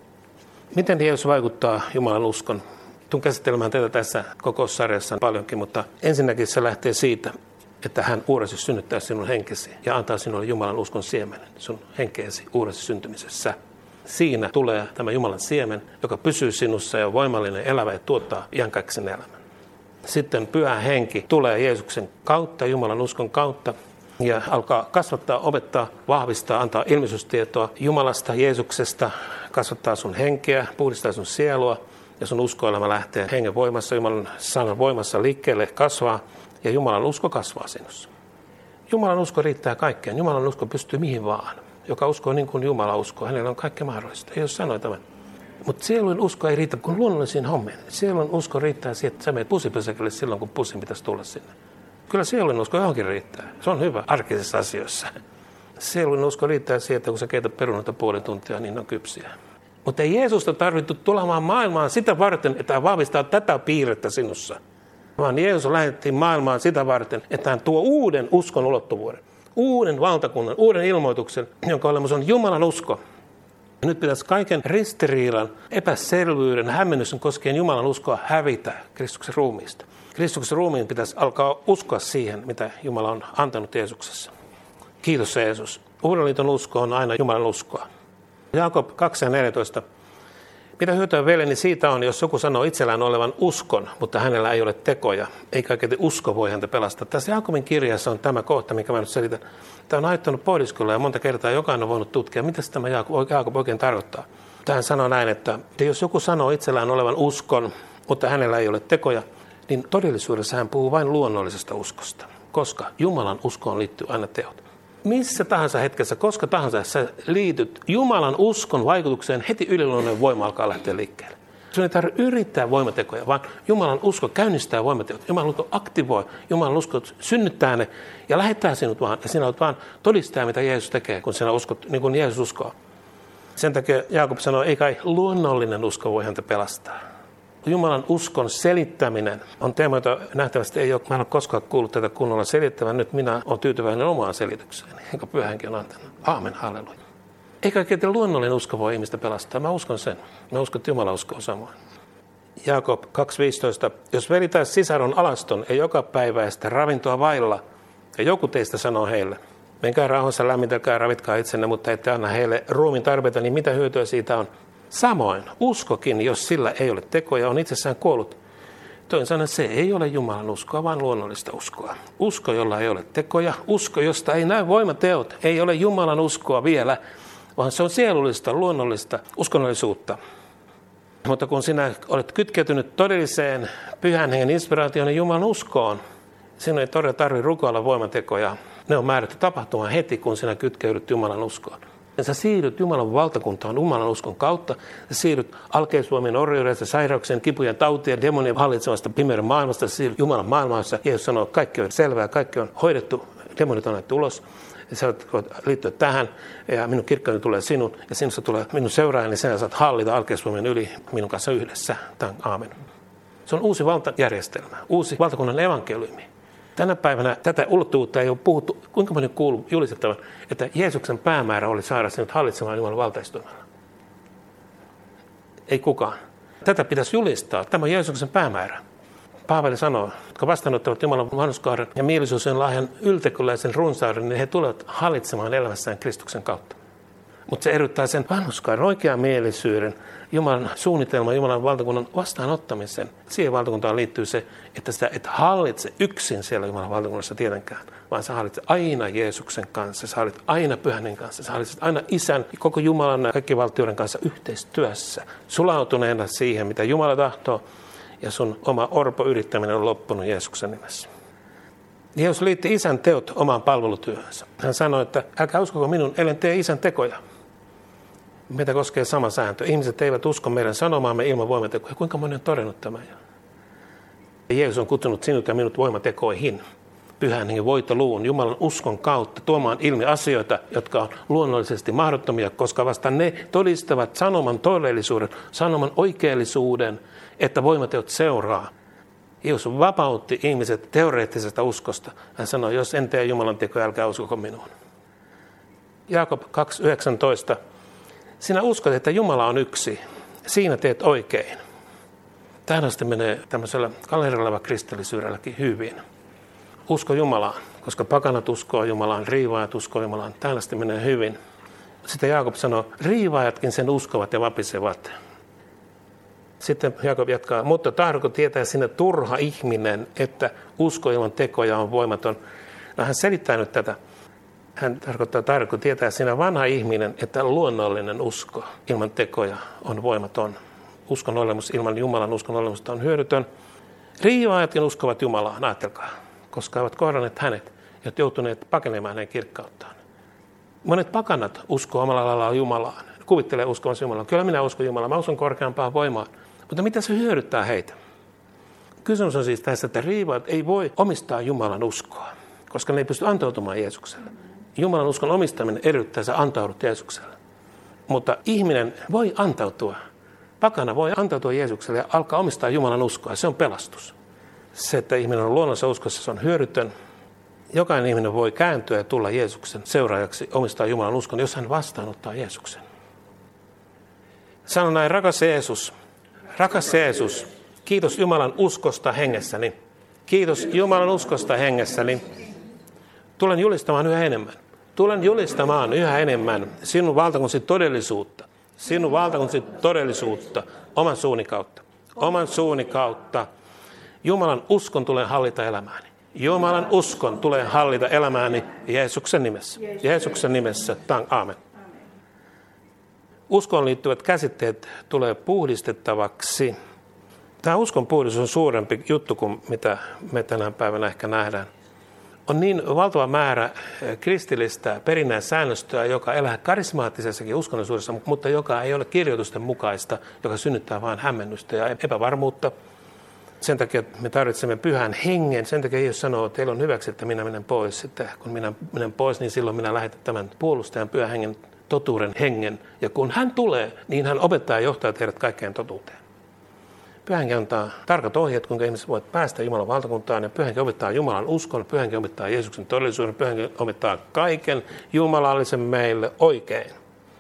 Miten Jeesus vaikuttaa Jumalan uskon? Tulen käsittelemään tätä tässä kokoussarjassa paljonkin, mutta ensinnäkin se lähtee siitä, että hän uudesti synnyttää sinun henkesi ja antaa sinulle Jumalan uskon siemenen sun henkeesi uudesti syntymisessä. Siinä tulee tämä Jumalan siemen, joka pysyy sinussa ja on voimallinen, elävä ja tuottaa iankaikkisen elämän. Sitten Pyhä Henki tulee Jeesuksen kautta, Jumalan uskon kautta ja alkaa kasvattaa, opettaa, vahvistaa, antaa ilmestystietoa Jumalasta, Jeesuksesta, kasvattaa sun henkeä, puhdistaa sun sielua ja sun uskoelämä lähtee hengen voimassa, Jumalan sanan voimassa liikkeelle, kasvaa ja Jumalan usko kasvaa sinussa. Jumalan usko riittää kaikkeen. Jumalan usko pystyy mihin vaan. Joka uskoo niin kuin Jumala uskoo, hänellä on kaikkea mahdollista. Ei jos sanoi tämän. Mutta sielun usko ei riitä kuin luonnollisiin hommiin. Sielun usko riittää siihen, että sä menet pussipysäkille silloin, kun pussin pitäisi tulla sinne. Kyllä sielun usko johonkin riittää. Se on hyvä arkisissa asioissa. Sielun usko riittää siihen, että kun sä keität perunata puoli tuntia, niin ne on kypsiä. Mutta ei Jeesusta tarvittu tulemaan maailmaan sitä varten, että hän vahvistaa tätä piirrettä sinussa. Vaan Jeesus lähetettiin maailmaan sitä varten, että hän tuo uuden uskon ulottuvuuden. Uuden valtakunnan, uuden ilmoituksen, jonka olemus on Jumalan usko. Ja nyt pitäisi kaiken ristiriidan, epäselvyyden, hämmennyksen koskien Jumalan uskoa hävitä Kristuksen ruumiista. Kristuksen ruumiin pitäisi alkaa uskoa siihen, mitä Jumala on antanut Jeesuksessa. Kiitos Jeesus. Uuden liiton usko on aina Jumalan uskoa. Jaakob kaksi neljätoista. Mitä hyötyä veljeni siitä on, jos joku sanoo itsellään olevan uskon, mutta hänellä ei ole tekoja, eikä kaiketi usko voi häntä pelastaa. Tässä Jaakobin kirjassa on tämä kohta, minkä mä nyt selitän. Tämä on haittanut pohdiskella ja monta kertaa jokainen on voinut tutkia, mitä tämä Jaakob oikein tarkoittaa. Tähän sanoo näin, että jos joku sanoo itsellään olevan uskon, mutta hänellä ei ole tekoja, niin todellisuudessa hän puhuu vain luonnollisesta uskosta, koska Jumalan uskoon liittyy aina teot. Missä tahansa hetkessä, koska tahansa sä liityt Jumalan uskon vaikutukseen, heti yliluonnollinen voima alkaa lähteä liikkeelle. Sun ei tarvitse yrittää voimatekoja, vaan Jumalan usko käynnistää voimateot. Jumalan usko aktivoi, Jumalan usko synnyttää ne ja lähettää sinut vaan. Ja sinä olet vaan todistaa, mitä Jeesus tekee, kun sinä uskot, niin kuin Jeesus uskoo. Sen takia Jaakob sanoo, ei kai luonnollinen usko voi häntä pelastaa. Jumalan uskon selittäminen on teema, jota nähtävästi ei ole, mä en ole koskaan kuullut tätä kunnolla selittävän. Nyt minä olen tyytyväinen omaan selitykseen, jonka Pyhä Henki on antanut. Aamen, halleluja. Ei kaikkein luonnollinen usko voi ihmistä pelastaa. Mä uskon sen. Mä uskon, että Jumala uskoo samoin. Jaakob kaksi viisitoista. Jos veli tai sisar on alaston ja joka päiväistä ravintoa vailla, ja joku teistä sanoo heille, menkää rauhassa, lämmitelkää ja ravitkaa itsenne, mutta ette anna heille ruumiin tarpeita, niin mitä hyötyä siitä on? Samoin uskokin, jos sillä ei ole tekoja, on itsessään kuollut. Toin sanon, että se ei ole Jumalan uskoa, vaan luonnollista uskoa. Usko, jolla ei ole tekoja, usko, josta ei näy voimateot, ei ole Jumalan uskoa vielä, vaan se on sielullista, luonnollista uskonnollisuutta. Mutta kun sinä olet kytkeytynyt todelliseen Pyhän Hengen inspiraation ja Jumalan uskoon, sinun ei todella tarvitse rukoilla voimatekoja. Ne on määrätty tapahtumaan heti, kun sinä kytkeydyt Jumalan uskoon. Sä siirryt Jumalan valtakuntaan Jumalan uskon kautta. Sä siirryt alkeisvoimien, orjuudesta, sairauksien, kipujen, tautien, demonien hallitsemasta pimeyden maailmasta. Sä siirryt Jumalan maailmassa. Jeesus sanoo, että kaikki on selvää, kaikki on hoidettu, demonit on annettu ulos. Ja sä voit liittyä tähän ja minun kirkkooni tulee sinun ja sinusta tulee minun seuraajani. Sä saat hallita alkeisvoimien yli minun kanssa yhdessä. Tämä on aamen. Se on uusi valtajärjestelmä, uusi valtakunnan evankeliumi. Tänä päivänä tätä ulottuvuutta ei ole puhuttu, kuinka moni kuuluu julistettavan, että Jeesuksen päämäärä oli saada sinut hallitsemaan Jumalan valtaistuimella. Ei kukaan. Tätä pitäisi julistaa. Tämä on Jeesuksen päämäärä. Paavali sanoo, jotka vastaanottavat Jumalan vanhurskauden ja mielisuuden lahjan yltäkylläisen runsauden, niin he tulevat hallitsemaan elämässään Kristuksen kautta. Mutta se eroittaa sen vanhurskauden, oikeamielisyyden, Jumalan suunnitelman, Jumalan valtakunnan vastaanottamisen. Siihen valtakuntaan liittyy se, että sitä et hallitse yksin siellä Jumalan valtakunnassa tietenkään, vaan sä hallitset aina Jeesuksen kanssa, sä hallitset aina Pyhän kanssa, sä hallitset aina Isän, koko Jumalan ja kaikki valtioiden kanssa yhteistyössä, sulautuneena siihen, mitä Jumala tahtoo, ja sun oma orpo yrittäminen on loppunut Jeesuksen nimessä. Jeesus liitti Isän teot omaan palvelutyöhönsä. Hän sanoi, että älkää uskoko minun, ellen tee Isän tekoja. Meitä koskee sama sääntö. Ihmiset eivät usko meidän sanomaamme ilman voimatekoja. Kuinka moni on todennut tämän? Jeesus on kutsunut sinut ja minut voimatekoihin. Pyhän hengen voitoluun, Jumalan uskon kautta tuomaan ilmi asioita, jotka on luonnollisesti mahdottomia, koska vasta ne todistavat sanoman todellisuuden, sanoman oikeellisuuden, että voimateot seuraa. Jeesus vapautti ihmiset teoreettisesta uskosta. Hän sanoi, jos en tee Jumalan tekoja, älkää uskoko minuun. Jaakob kaksi yhdeksäntoista. Sinä uskot, että Jumala on yksi. Siinä teet oikein. Tähän asti menee tämmöisellä kalerilla kristillisyyrelläkin hyvin. Usko Jumalaan, koska pakanat uskoo Jumalaan, riivaajat uskoo Jumalaan. Tähän asti menee hyvin. Sitten Jaakob sanoo, riivaajatkin sen uskovat ja vapisevat. Sitten Jaakob jatkaa, mutta tahdotko tietää sinne turha ihminen, että usko ilman tekoja on voimaton. No hän selittää nyt tätä. Hän tarkoittaa, tahdotko tietää sinä vanha ihminen, että luonnollinen usko ilman tekoja on voimaton. Uskon olemus ilman Jumalan uskon olemusta on hyödytön. Riivaajatkin uskovat Jumalaan, ajatelkaa, koska ovat kohdanneet hänet ja joutuneet pakenemaan hänen kirkkauttaan. Monet pakanat uskoo omalla laillaan Jumalaan. Kuvittelee uskovansa Jumalaan. Kyllä minä uskon Jumalaan, mä uskon korkeampaan voimaan. Mutta mitä se hyödyttää heitä? Kysymys on siis tässä, että riivaajat ei voi omistaa Jumalan uskoa, koska ne ei pysty antautumaan Jeesukselle. Jumalan uskon omistaminen edellyttää, että sä antaudut Jeesukselle. Mutta ihminen voi antautua. Pakana voi antautua Jeesukselle ja alkaa omistaa Jumalan uskoa. Se on pelastus. Se, että ihminen on luonnossa uskossa, se on hyödytön. Jokainen ihminen voi kääntyä ja tulla Jeesuksen seuraajaksi, omistaa Jumalan uskon, jos hän vastaanottaa Jeesuksen. Sano näin, rakas Jeesus, rakas Jeesus, kiitos Jumalan uskosta hengessäni. Kiitos Jumalan uskosta hengessäni. Tulen julistamaan yhä enemmän. Tulen julistamaan yhä enemmän sinun valtakunnasi todellisuutta. Sinun valtakunnasi todellisuutta oman suuni kautta. Oman suuni kautta. Jumalan uskon tulee hallita elämääni. Jumalan uskon tulee hallita elämääni Jeesuksen nimessä. Jeesuksen nimessä. Tang, aamen. Uskoon liittyvät käsitteet tulee puhdistettavaksi. Tämä uskon puhdistus on suurempi juttu kuin mitä me tänä päivänä ehkä nähdään. On niin valtava määrä kristillistä perinnän säännöstöä, joka elää karismaattisessakin uskonnollisuudessa, mutta joka ei ole kirjoitusten mukaista, joka synnyttää vain hämmennystä ja epävarmuutta. Sen takia me tarvitsemme pyhän hengen. Sen takia Jeesus sanoo, että teillä on hyväksi, että minä menen pois. Että kun minä menen pois, niin silloin minä lähetän tämän puolustajan pyhän hengen, totuuden hengen. Ja kun hän tulee, niin hän opettaa ja johtaa teidät kaikkeen totuuteen. Pyhä henki antaa tarkat ohjeet, kuinka ihmiset voivat päästä Jumalan valtakuntaan. Ja pyhä henki opettaa Jumalan uskon, pyhä henki opettaa Jeesuksen todellisuuden, pyhä henki opettaa kaiken jumalallisen meille oikein.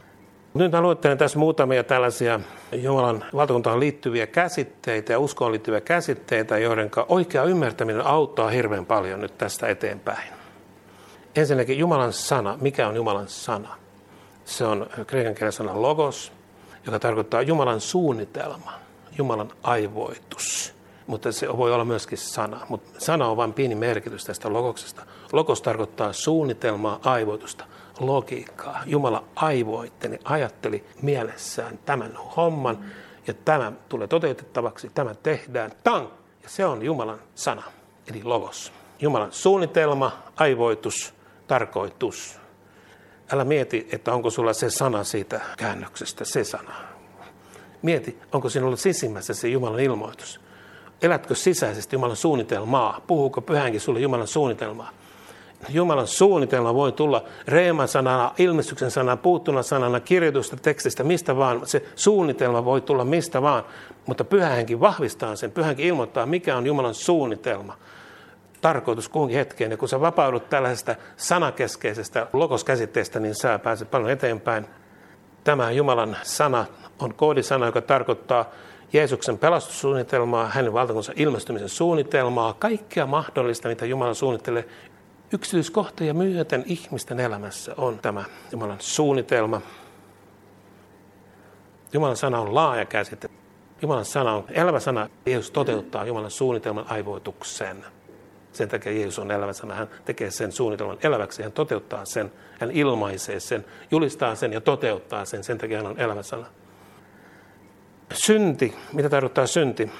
Nyt mä luettelen tässä muutamia tällaisia Jumalan valtakuntaan liittyviä käsitteitä ja uskoon liittyviä käsitteitä, joiden oikea ymmärtäminen auttaa hirveän paljon nyt tästä eteenpäin. Ensinnäkin Jumalan sana. Mikä on Jumalan sana? Se on kreikan kielen sana logos, joka tarkoittaa Jumalan suunnitelma, Jumalan aivoitus. Mutta se voi olla myöskin sana. Mutta sana on vain pieni merkitys tästä logoksesta. Logos tarkoittaa suunnitelmaa, aivoitusta, logiikkaa. Jumala aivoitteli, ajatteli mielessään tämän homman ja tämä tulee toteutettavaksi, tämä tehdään, tang! Ja se on Jumalan sana, eli logos. Jumalan suunnitelma, aivoitus, tarkoitus. Älä mieti, että onko sulla se sana siitä käännöksestä, se sana. Mieti, onko sinulla sisimmässä se Jumalan ilmoitus. Elätkö sisäisesti Jumalan suunnitelmaa? Puhuuko Pyhä Henki sulle Jumalan suunnitelmaa? Jumalan suunnitelma voi tulla reeman sanana, ilmestyksen sanana, puuttuna sanana, kirjoitusta, tekstistä, mistä vaan. Se suunnitelma voi tulla mistä vaan, mutta Pyhä Henki vahvistaa sen. Pyhä Henki ilmoittaa, mikä on Jumalan suunnitelma. Tarkoitus kuhunkin hetkeen. Ja kun sä vapaudut tällaisesta sanakeskeisestä logoskäsitteestä, niin sä pääset paljon eteenpäin. Tämä Jumalan sana on koodisana, joka tarkoittaa Jeesuksen pelastussuunnitelmaa, hänen valtakuntansa ilmestymisen suunnitelmaa, kaikkea mahdollista, mitä Jumala suunnittelee. Yksityiskohtia myöten ihmisten elämässä on tämä Jumalan suunnitelma. Jumalan sana on laaja käsite. Jumalan sana on elävä sana. Jeesus toteuttaa Jumalan suunnitelman aivoituksen. Sen takia Jeesus on elävä sana. Hän tekee sen suunnitelman eläväksi. Hän toteuttaa sen. Hän ilmaisee sen, julistaa sen ja toteuttaa sen. Sen takia hän on elävä sana. Synti. Mitä tarkoittaa synti?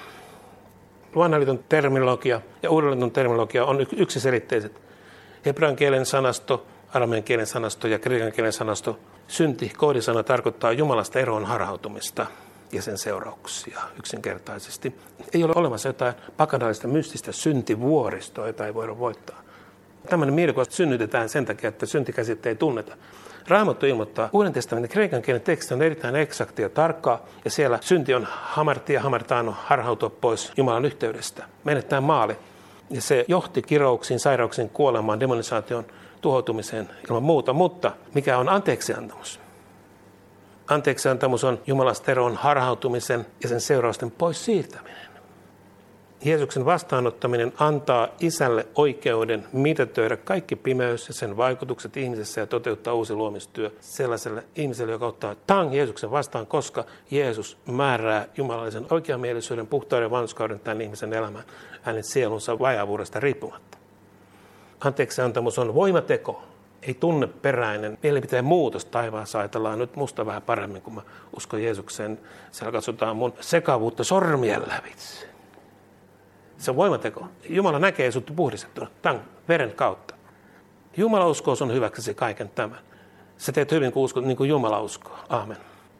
Vanhan liiton terminologia ja uuden liiton terminologia on yksiselitteiset. Hebrean kielen sanasto, aramean kielen sanasto ja kreikan kielen sanasto. Synti, koodisana, tarkoittaa Jumalasta eroon harhautumista ja sen seurauksia yksinkertaisesti. Ei ole olemassa jotain pakanallista mystistä syntivuoristoa, jota ei voida voittaa. Tällainen mielikuva synnytetään sen takia, että syntikäsitteitä ei tunneta. Raamattu ilmoittaa, Uuden testamentin kreikan kielen teksti on erittäin eksakti ja tarkkaa, ja siellä synti on hamartia, hamartaano, harhautua pois Jumalan yhteydestä. Menettää maali. Ja se johti kirouksiin, sairauksiin, kuolemaan, demonisaation, tuhoutumiseen ilman muuta. Mutta mikä on anteeksiantamus? Anteeksiantamus on Jumalasta eroon harhautumisen ja sen seurausten pois siirtäminen. Jeesuksen vastaanottaminen antaa isälle oikeuden mitätöidä kaikki pimeys ja sen vaikutukset ihmisessä ja toteuttaa uusi luomistyö sellaiselle ihmiselle, joka ottaa tang Jeesuksen vastaan, koska Jeesus määrää jumalallisen oikeamielisyyden, puhtauden ja vanhurskauden tämän ihmisen elämään hänen sielunsa vajaavuudesta riippumatta. Anteeksiantamus on voimateko, ei tunneperäinen mielipiteen muutos taivaassa. Ajatellaan nyt musta vähän paremmin, kun mä uskon Jeesukseen. Siellä katsotaan mun sekavuutta sormien lävitse. Se on voimateko. Jumala näkee sut puhdistettuna tämän veren kautta. Jumala uskous on hyväksesi kaiken tämän. Sä teet hyvin, kun uskot niin kuin Jumala uskoo. Aamen.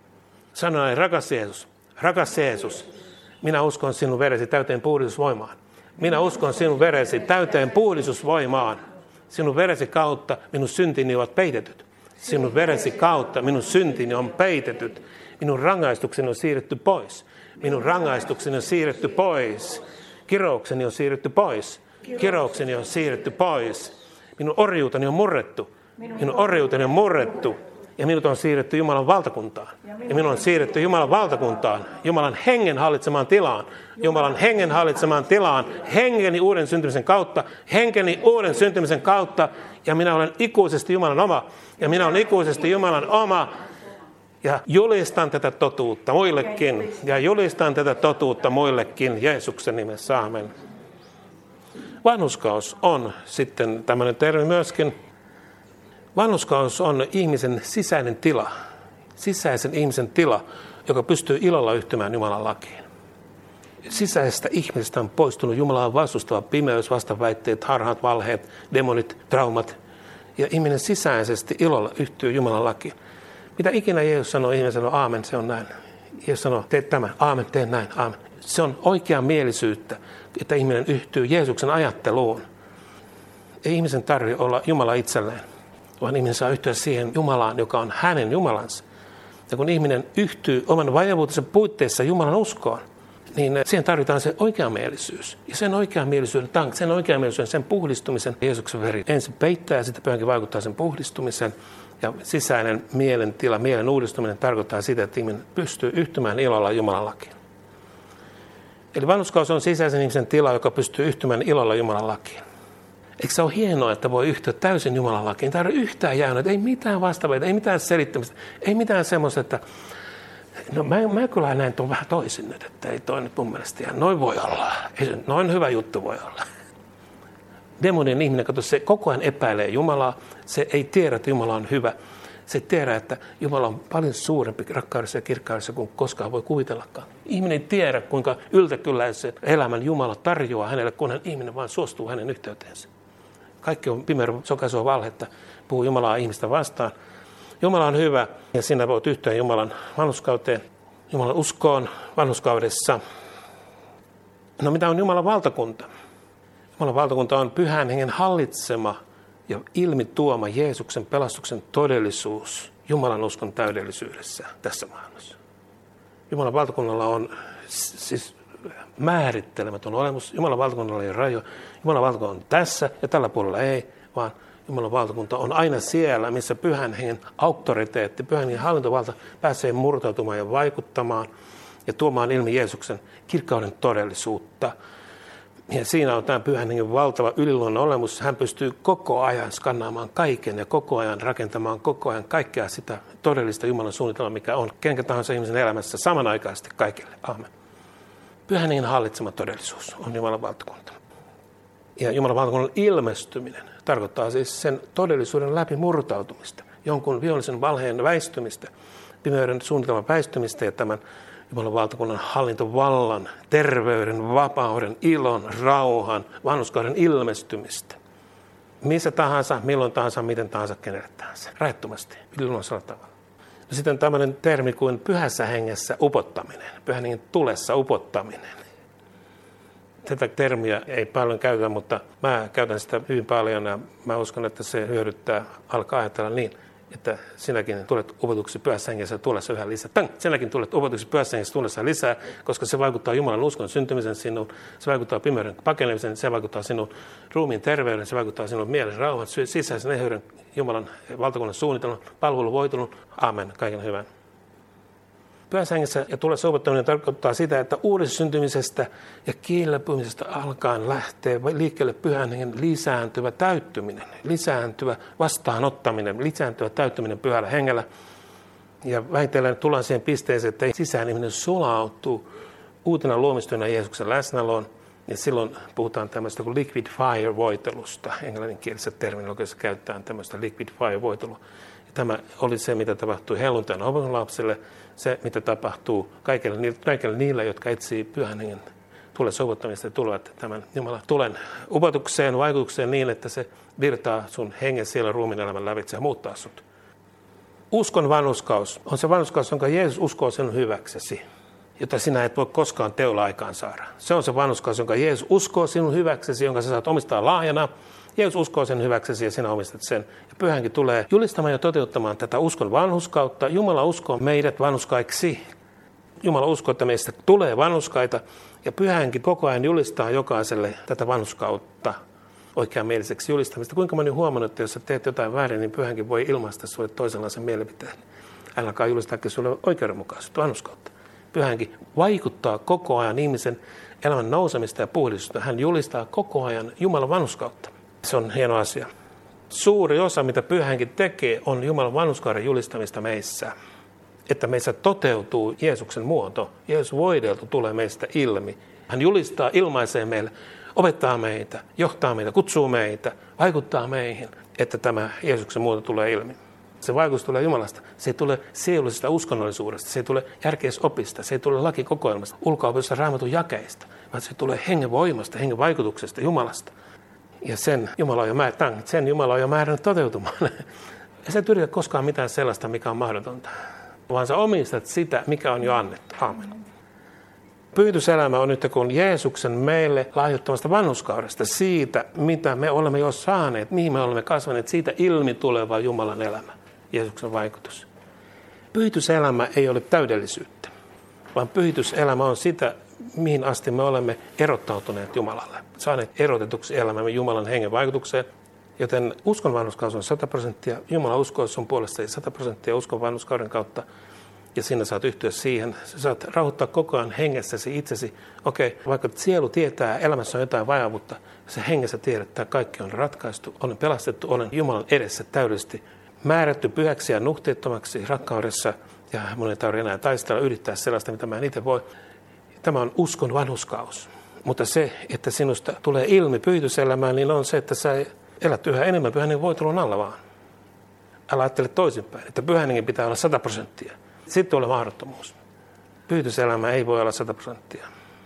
Sano näin, rakas Jeesus, rakas Jeesus, minä uskon sinun veresi täyteen puhdistusvoimaan. Minä uskon sinun veresi täyteen puhdistusvoimaan. Sinun veresi kautta minun syntini ovat peitetyt. Sinun veresi kautta minun syntini on peitetyt. Minun rangaistukseni on siirretty pois. Minun rangaistukseni on siirretty pois. Kiroukseni on siirretty pois. Kiroukseni on siirretty pois. Minun orjuuteni on murrettu. Minun orjuuteni on murrettu. Ja minut on siirretty Jumalan valtakuntaan. Ja minun on siirretty Jumalan valtakuntaan. Jumalan hengen hallitsemaan tilaan. Jumalan hengen hallitsemaan tilaan. Henkeni uuden syntymisen kautta. Henkeni uuden syntymisen kautta. Ja minä olen ikuisesti Jumalan oma. Ja minä olen ikuisesti Jumalan oma. Ja julistan tätä totuutta muillekin. Ja julistan tätä totuutta muillekin. Jeesuksen nimessä. Aamen. Vanhurskaus on sitten tämmöinen termi myöskin. Vanhurskaus on ihmisen sisäinen tila. Sisäisen ihmisen tila, joka pystyy ilolla yhtymään Jumalan lakiin. Sisäisestä ihmisestä on poistunut Jumalan vastustava pimeys, vastaväitteet, harhat, valheet, demonit, traumat. Ja ihminen sisäisesti ilolla yhtyy Jumalan lakiin. Mitä ikinä Jeesus sanoo, ihminen sanoo, aamen, se on näin. Jeesus sanoo, tee tämä, aamen, tee näin, aamen. Se on oikea mielisyyttä, että ihminen yhtyy Jeesuksen ajatteluun. Ei ihmisen tarvitse olla Jumala itselleen, vaan ihminen saa yhtyä siihen Jumalaan, joka on hänen Jumalansa. Ja kun ihminen yhtyy oman vajaavuutensa puitteissa Jumalan uskoon, niin siihen tarvitaan se oikeamielisyys. Ja sen oikeamielisyyden, sen oikeamielisyyden, sen puhdistumisen Jeesuksen veri ensin peittää ja sitten pyhänkin vaikuttaa sen puhdistumisen. Ja sisäinen mielen tila, mielen uudistuminen tarkoittaa sitä, että ihminen pystyy yhtymään ilolla Jumalan lakiin. Eli vanhurskaus on sisäisen ihmisen tila, joka pystyy yhtymään ilolla Jumalan lakiin. Eikö se ole hienoa, että voi yhtyä täysin Jumalan lakiin? Ei tarvitse yhtään jäänyt, ei mitään vastaavaa, ei mitään selittämistä, ei mitään semmoista, että no mä, mä kyllä näin tuon vähän toisin nyt, että ei toi nyt mun mielestä ihan noin voi olla. Ei se noin hyvä juttu voi olla. Demonien ihminen, kato, se koko ajan epäilee Jumalaa, se ei tiedä, että Jumala on hyvä. Se tiedä, että Jumala on paljon suurempi rakkaudessa ja kirkkaudessa kuin koskaan voi kuvitellakaan. Ihminen ei tiedä, kuinka yltäkylläisen elämän Jumala tarjoaa hänelle, kun hän ihminen vaan suostuu hänen yhteyteensä. Kaikki on pimeä, sokaisua valhetta, puhuu Jumalaa ihmistä vastaan. Jumala on hyvä ja sinä voit yhtyä Jumalan vanhurskauteen, Jumalan uskoon vanhurskaudessa. No mitä on Jumalan valtakunta? Jumalan valtakunta on pyhän hengen hallitsema ja ilmituoma Jeesuksen pelastuksen todellisuus Jumalan uskon täydellisyydessä tässä maailmassa. Jumalan valtakunnalla on siis määrittelemätön olemus. Jumalan valtakunnalla ei rajoja. Jumalan valtakunta on tässä ja tällä puolella ei, vaan Jumalan valtakunta on aina siellä, missä pyhän hengen auktoriteetti, pyhän hengen hallintovalta pääsee murtautumaan ja vaikuttamaan ja tuomaan ilmi Jeesuksen kirkkauden todellisuutta. Ja siinä on tämä Pyhän Hengen valtava yliluonnon olemus. Hän pystyy koko ajan skannaamaan kaiken ja koko ajan rakentamaan koko ajan kaikkea sitä todellista Jumalan suunnitelmaa, mikä on kenkä tahansa ihmisen elämässä samanaikaisesti kaikille. Aamen. Pyhän Hengen hallitsema todellisuus on Jumalan valtakunta. Ja Jumalan valtakunnan ilmestyminen tarkoittaa siis sen todellisuuden läpimurtautumista, jonkun vihollisen valheen väistymistä, pimeyden suunnitelman väistymistä ja tämän Jumalan valtakunnan hallintovallan, terveyden, vapauden, ilon, rauhan, vanhurskauden ilmestymistä. Missä tahansa, milloin tahansa, miten tahansa, kenelle tahansa. Rajattomasti, yliluonnoisella tavalla. No sitten tämmöinen termi kuin pyhässä hengessä upottaminen, pyhän hengen tulessa upottaminen. Tätä termiä ei paljon käytä, mutta mä käytän sitä hyvin paljon ja mä uskon, että se hyödyttää alkaa ajatella niin, että sinäkin tulet upotuksi pyhässä hengessä tulessa yhä lisää. Tän, sinäkin tulet upotuksi pyhässä hengessä tulessa lisää, koska se vaikuttaa Jumalan uskon syntymisen sinuun, se vaikuttaa pimeyden pakenemisen, se vaikuttaa sinun ruumiin terveyden, se vaikuttaa sinun mielen rauhan, sisäisen eheyden, Jumalan valtakunnan suunnitelman, palveluvoitelun. Aamen, kaiken hyvän. Pyhässä hengessä ja tulessa upottaminen tarkoittaa sitä, että uudessa syntymisestä ja kiinniläpymisestä alkaen lähtee liikkeelle pyhän hengen lisääntyvä täyttyminen, lisääntyvä vastaanottaminen, lisääntyvä täyttyminen pyhällä hengellä. Ja vähitellen tullaan siihen pisteeseen, että sisään ihminen sulautuu uutena luomistyönä Jeesuksen läsnäoloon. Ja silloin puhutaan tämmöistä kuin liquid fire-voitelusta. Englanninkielisessä terminologiassa käytetään tämmöistä liquid fire-voitelua. Tämä oli se, mitä tapahtui helluntain opetuslapsille, se, mitä tapahtuu kaikille, kaikille niille, jotka etsii pyhän hengen tulessa upottamista ja tulevat tämän Jumalan tulen upotukseen, vaikutukseen niin, että se virtaa sun hengen siellä ruumiin elämän lävitse ja muuttaa sut. Uskon vanhurskaus on se vanhurskaus, jonka Jeesus uskoo sen hyväksesi, jota sinä et voi koskaan teolla aikaan saada. Se on se vanhurskaus, jonka Jeesus uskoo sinun hyväksesi, jonka sä saat omistaa lahjana. Jeesus uskoo sen hyväksesi ja sinä omistat sen. Ja Pyhänkin tulee julistamaan ja toteuttamaan tätä uskon vanhurskautta. Jumala uskoo meidät vanhurskaiksi. Jumala uskoo, että meistä tulee vanhurskaita. Ja Pyhänkin koko ajan julistaa jokaiselle tätä vanhurskautta oikeamieliseksi julistamista. Kuinka moni huomannut, että jos sä teet jotain väärin, niin Pyhänkin voi ilmaista sulle toisenlaisen mielipiteen. Äläkä julistaakin sulle oikeudenmukaisuutta, vanhurskautta. Pyhänkin vaikuttaa koko ajan ihmisen elämän nousemista ja puhdistusta. Hän julistaa koko ajan Jumalan vanhurskautta. Se on hieno asia. Suuri osa, mitä Pyhänkin tekee, on Jumalan vanhurskauden julistamista meissä. Että meissä toteutuu Jeesuksen muoto. Jeesus voideltu tulee meistä ilmi. Hän julistaa, ilmaisee meille, opettaa meitä, johtaa meitä, kutsuu meitä, vaikuttaa meihin, että tämä Jeesuksen muoto tulee ilmi. Se vaikutus tulee Jumalasta. Se ei tule sielullisesta uskonnollisuudesta, se ei tule järkeisopista, se ei tule lakikokoelmasta, ulkoapäisessä Raamatun jakeista, vaan se tulee hengen voimasta, hengen vaikutuksesta, Jumalasta. Ja sen Jumala on jo määrännyt, sen Jumala on jo määrännyt toteutumaan. Ja sä et yritä koskaan mitään sellaista, mikä on mahdotonta, vaan sä omistat sitä, mikä on jo annettu. Aamen. Pyhityselämä on nyt kun Jeesuksen meille lahjoittamasta vanhurskaudesta, siitä, mitä me olemme jo saaneet, mihin me olemme kasvaneet, siitä ilmi tuleva Jumalan elämä, Jeesuksen vaikutus. Pyhityselämä ei ole täydellisyyttä, vaan pyhityselämä on sitä, mihin asti me olemme erottautuneet Jumalalle, saaneet erotetuksi elämämme Jumalan hengen vaikutukseen. Joten uskon vanhurskaus on sata prosenttia, Jumala uskoo sun puolesta sata prosenttia uskon vanhurskauden kautta. Ja sinä saat yhtyä siihen. Sä saat rauhoittaa koko ajan hengessäsi itsesi. Okei, vaikka sielu tietää, elämässä on jotain vajavuutta, se hengessä tiedät, että kaikki on ratkaistu, olen pelastettu, olen Jumalan edessä täydellisesti määrätty pyhäksi ja nuhteettomaksi rakkaudessa. Ja mun ei tarvitse enää taistella, yrittää sellaista, mitä mä en itse voi. Tämä on uskon vanhurskaus. Mutta se, että sinusta tulee ilmi pyhityselämään, niin on se, että sä elät yhä enemmän pyhän hengen voitelun alla vaan. Älä ajattele toisinpäin, että pyhän hengen pitää olla sata prosenttia. Sitten tulee mahdottomuus. Pyhityselämä ei voi olla sata prosenttia.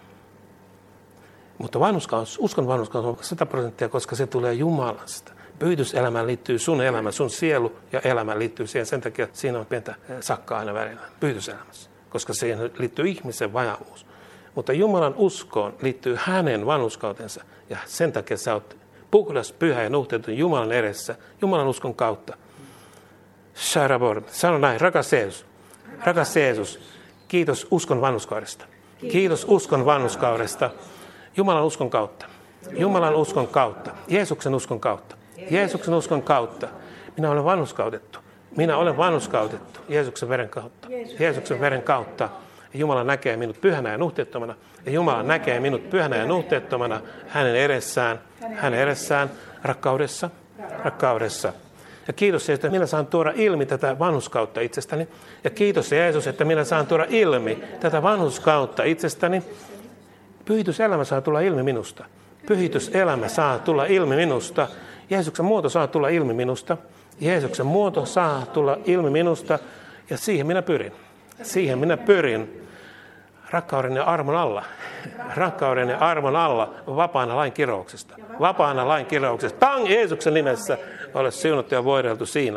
Mutta vanhurskaus, uskon vanhurskaus on sata prosenttia, koska se tulee Jumalasta. Pyhityselämään liittyy sun elämä, sun sielu ja elämä liittyy siihen. Sen takia siinä on pientä sakkaa aina välillä pyhityselämässä, koska siihen liittyy ihmisen vajavuus. Mutta Jumalan uskoon liittyy hänen vanhurskautensa ja sen takia sä oot puhdas, pyhä ja nuhteeton Jumalan edessä, Jumalan uskon kautta. Sharabor, sano näin, rakas Jeesus. Rakas Jeesus, kiitos uskon vanhurskaudesta. Kiitos uskon vanhurskaudesta. Jumalan uskon kautta. Jumalan uskon kautta. Jeesuksen uskon kautta. Jeesuksen uskon kautta. Minä olen vanhurskautettu. Minä olen vanhurskautettu Jeesuksen veren kautta. Jeesuksen veren kautta. Ja Jumala näkee minut pyhänä ja nuhteettomana. Ja Jumala näkee minut pyhänä ja nuhteettomana hänen edessään, hänen edessään rakkaudessa, rakkaudessa. Ja kiitos Jeesus, että minä saan tuoda ilmi tätä vanhurskautta itsestäni. Ja kiitos Jeesus, että minä saan tuoda ilmi tätä vanhurskautta itsestäni. Pyhityselämä saa tulla ilmi minusta. Pyhityselämä saa tulla ilmi minusta. Jeesuksen muoto saa tulla ilmi minusta. Jeesuksen muoto saa tulla ilmi minusta. Ja siihen minä pyrin. Siihen minä pyrin. Rakkauden ja armon alla. Rakkauden ja armon alla. Vapaana lain kirouksesta. Vapaana lain kirouksesta. Tang Jeesuksen nimessä. Ole siunattu ja voideltu siinä.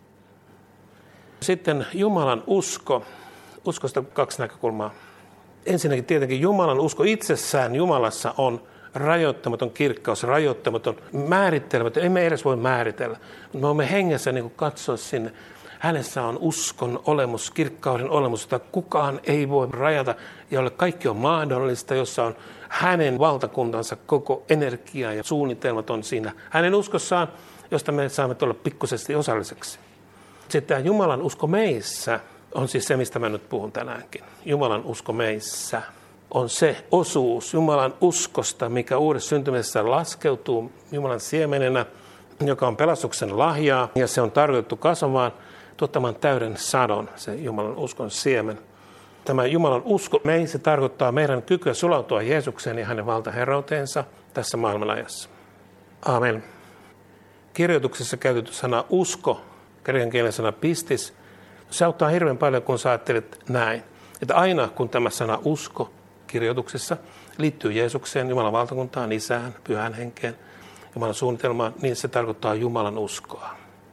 Sitten Jumalan usko. Uskosta kaksi näkökulmaa. Ensinnäkin tietenkin Jumalan usko itsessään Jumalassa on rajoittamaton kirkkaus, rajoittamaton, määrittelemätön. Emme edes voi määritellä, mutta me voimme hengessä niin kuin katsoa sinne. Hänessä on uskon olemus, kirkkauden olemus, jota kukaan ei voi rajata, jolle kaikki on mahdollista, jossa on hänen valtakuntansa koko energia ja suunnitelmat on siinä. Hänen uskossaan, josta me saamme tulla pikkusesti osalliseksi. Sitten Jumalan usko meissä on siis se, mistä mä nyt puhun tänäänkin. Jumalan usko meissä on se osuus Jumalan uskosta, mikä uudessa syntymisessä laskeutuu Jumalan siemenenä, joka on pelastuksen lahjaa, ja se on tarkoitettu kasvamaan, tuottamaan täyden sadon, se Jumalan uskon siemen. Tämä Jumalan usko meissä tarkoittaa meidän kykyä sulautua Jeesukseen ja hänen valtaherrauteensa tässä maailmanajassa. Aamen. Kirjoituksessa käytetty sana usko, kreikan kielen sana pistis, se auttaa hirveän paljon, kun sä ajattelet näin, että aina kun tämä sana usko kirjoituksessa liittyy Jeesukseen, Jumalan valtakuntaan, Isään, Pyhän Henkeen, Jumalan suunnitelmaan, niin se tarkoittaa Jumalan uskoa.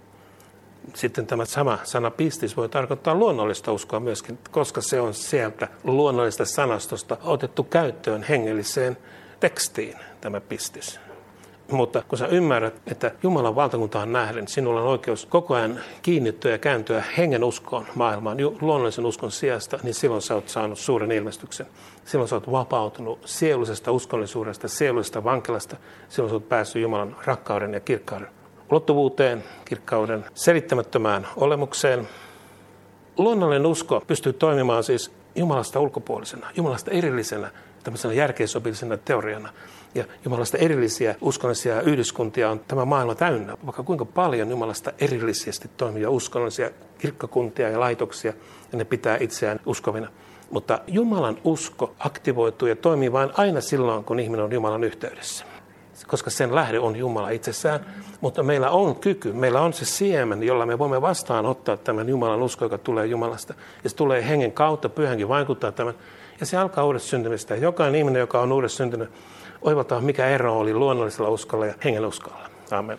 Sitten tämä sama sana pistis voi tarkoittaa luonnollista uskoa myöskin, koska se on sieltä luonnollisesta sanastosta otettu käyttöön hengelliseen tekstiin, tämä pistis. Mutta kun sä ymmärrät, että Jumalan valtakuntaan nähden sinulla on oikeus koko ajan kiinnittyä ja kääntyä hengen uskoon maailmaan, luonnollisen uskon sijasta, niin silloin sä oot saanut suuren ilmestyksen. Silloin sä oot vapautunut sieluisesta uskollisuudesta, sieluisesta vankilasta. Silloin sä oot päässyt Jumalan rakkauden ja kirkkauden ulottuvuuteen, kirkkauden selittämättömään olemukseen. Luonnollinen usko pystyy toimimaan siis Jumalasta ulkopuolisena, Jumalasta erillisenä, tämmöisenä järkeensopivisena teoriana. Ja Jumalasta erillisiä uskonnollisia yhdyskuntia on tämä maailma täynnä. Vaikka kuinka paljon Jumalasta erillisesti toimivia uskonnollisia kirkkokuntia ja laitoksia, ja ne pitää itseään uskovina. Mutta Jumalan usko aktivoituu ja toimii vain aina silloin, kun ihminen on Jumalan yhteydessä. Koska sen lähde on Jumala itsessään, mutta meillä on kyky, meillä on se siemen, jolla me voimme vastaanottaa tämän Jumalan usko, joka tulee Jumalasta. Ja se tulee hengen kautta, pyhänkin vaikuttaa tämän. Ja se alkaa uudesta syntymistä. Jokainen ihminen, joka on uudesta syntynyt, oivaltaa, mikä ero oli luonnollisella uskolla ja hengen uskolla. Amen.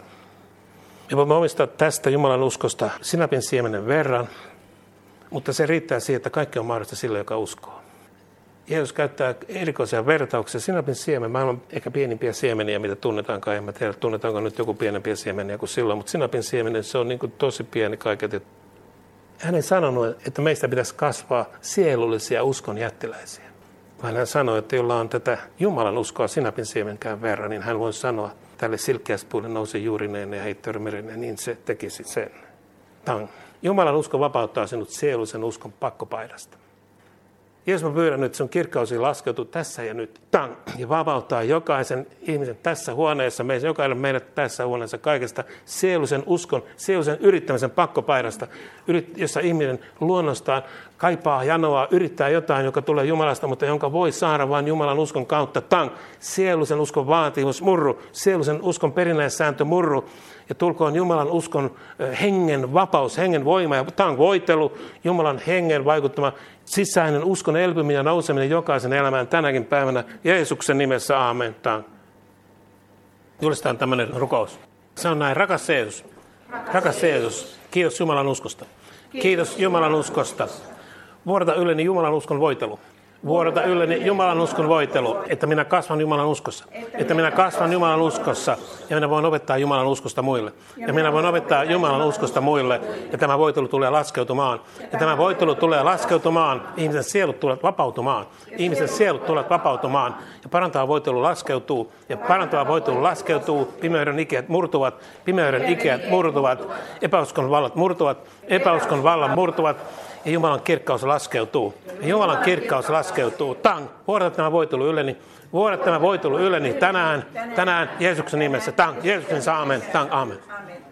Me voimme omistaa tästä Jumalan uskosta sinapin siemenen verran, mutta se riittää siihen, että kaikki on mahdollista sille, joka uskoo. Jeesus käyttää erikoisia vertauksia. Sinapin siemen, maailman ehkä pienimpiä siemeniä, mitä tunnetaankaan. En mä tiedä, tunnetaanko nyt joku pienempiä siemeniä kuin silloin, mutta sinapin siemenen se on niin kuin tosi pieni kaiket. Hän ei sanonut, että meistä pitäisi kasvaa sielullisia uskon jättiläisiä. Vaan hän sanoi, että jolla on tätä Jumalan uskoa sinapin siemenkään verran, niin hän voi sanoa, tälle silkeäspuulle nousi juurineen ja heittörmerineen, niin se tekisi sen. Tang. Jumalan usko vapauttaa sinut sielullisen uskon pakkopaidasta. Jeesus, mä pyydän nyt, sun kirkkausi laskeutuu tässä ja nyt. Tang. Ja vapauttaa jokaisen ihmisen tässä huoneessa, meistä, jokainen meidät tässä huoneessa kaikesta sielullisen uskon, sielullisen yrittämisen pakkopaidasta, jossa ihminen luonnostaan kaipaa, janoaa, yrittää jotain, joka tulee Jumalasta, mutta jonka voi saada vain Jumalan uskon kautta. Tang. Sielullisen uskon vaatimus murru, sielullisen uskon perinnäissääntö murru. Ja tulkoon Jumalan uskon hengen vapaus, hengen voima ja tang voitelu, Jumalan hengen vaikuttama sisäinen uskon elpyminen ja nouseminen jokaisen elämään tänäkin päivänä. Jeesuksen nimessä, aamen. Tang. Julistetaan tämmöinen rukous. Se on näin, rakas Jeesus. Rakas Jeesus, kiitos Jumalan uskosta. Kiitos Jumalan uskosta. Vuodata yleni Jumalan uskon voitelu. Vuodata ylleni Jumalan uskon voitelu, että minä kasvan Jumalan uskossa. Että minä kasvan Jumalan uskossa ja minä voin opettaa Jumalan uskosta muille. Ja minä voin opettaa Jumalan uskosta muille ja tämä voitelu tulee laskeutumaan. Ja tämä voitelu tulee laskeutumaan, ihmisen sielut tulevat vapautumaan. Ihmisen sielut tulevat vapautumaan ja parantava voitelu laskeutuu. Ja parantava voitelu laskeutuu, pimeyden ikeet murtuvat, pimeyden ikeet murtuvat, epäuskon vallat murtuvat, epäuskon vallan murtuvat. Ja Jumalan kirkkaus laskeutuu. Ja Jumalan kirkkaus laskeutuu. Tang, vuodat tämä voitelu yleni. Vuodat tämä voitelu yleni tänään, tänään Jeesuksen nimessä. Tang, Jeesuksen saamen. Tang, amen.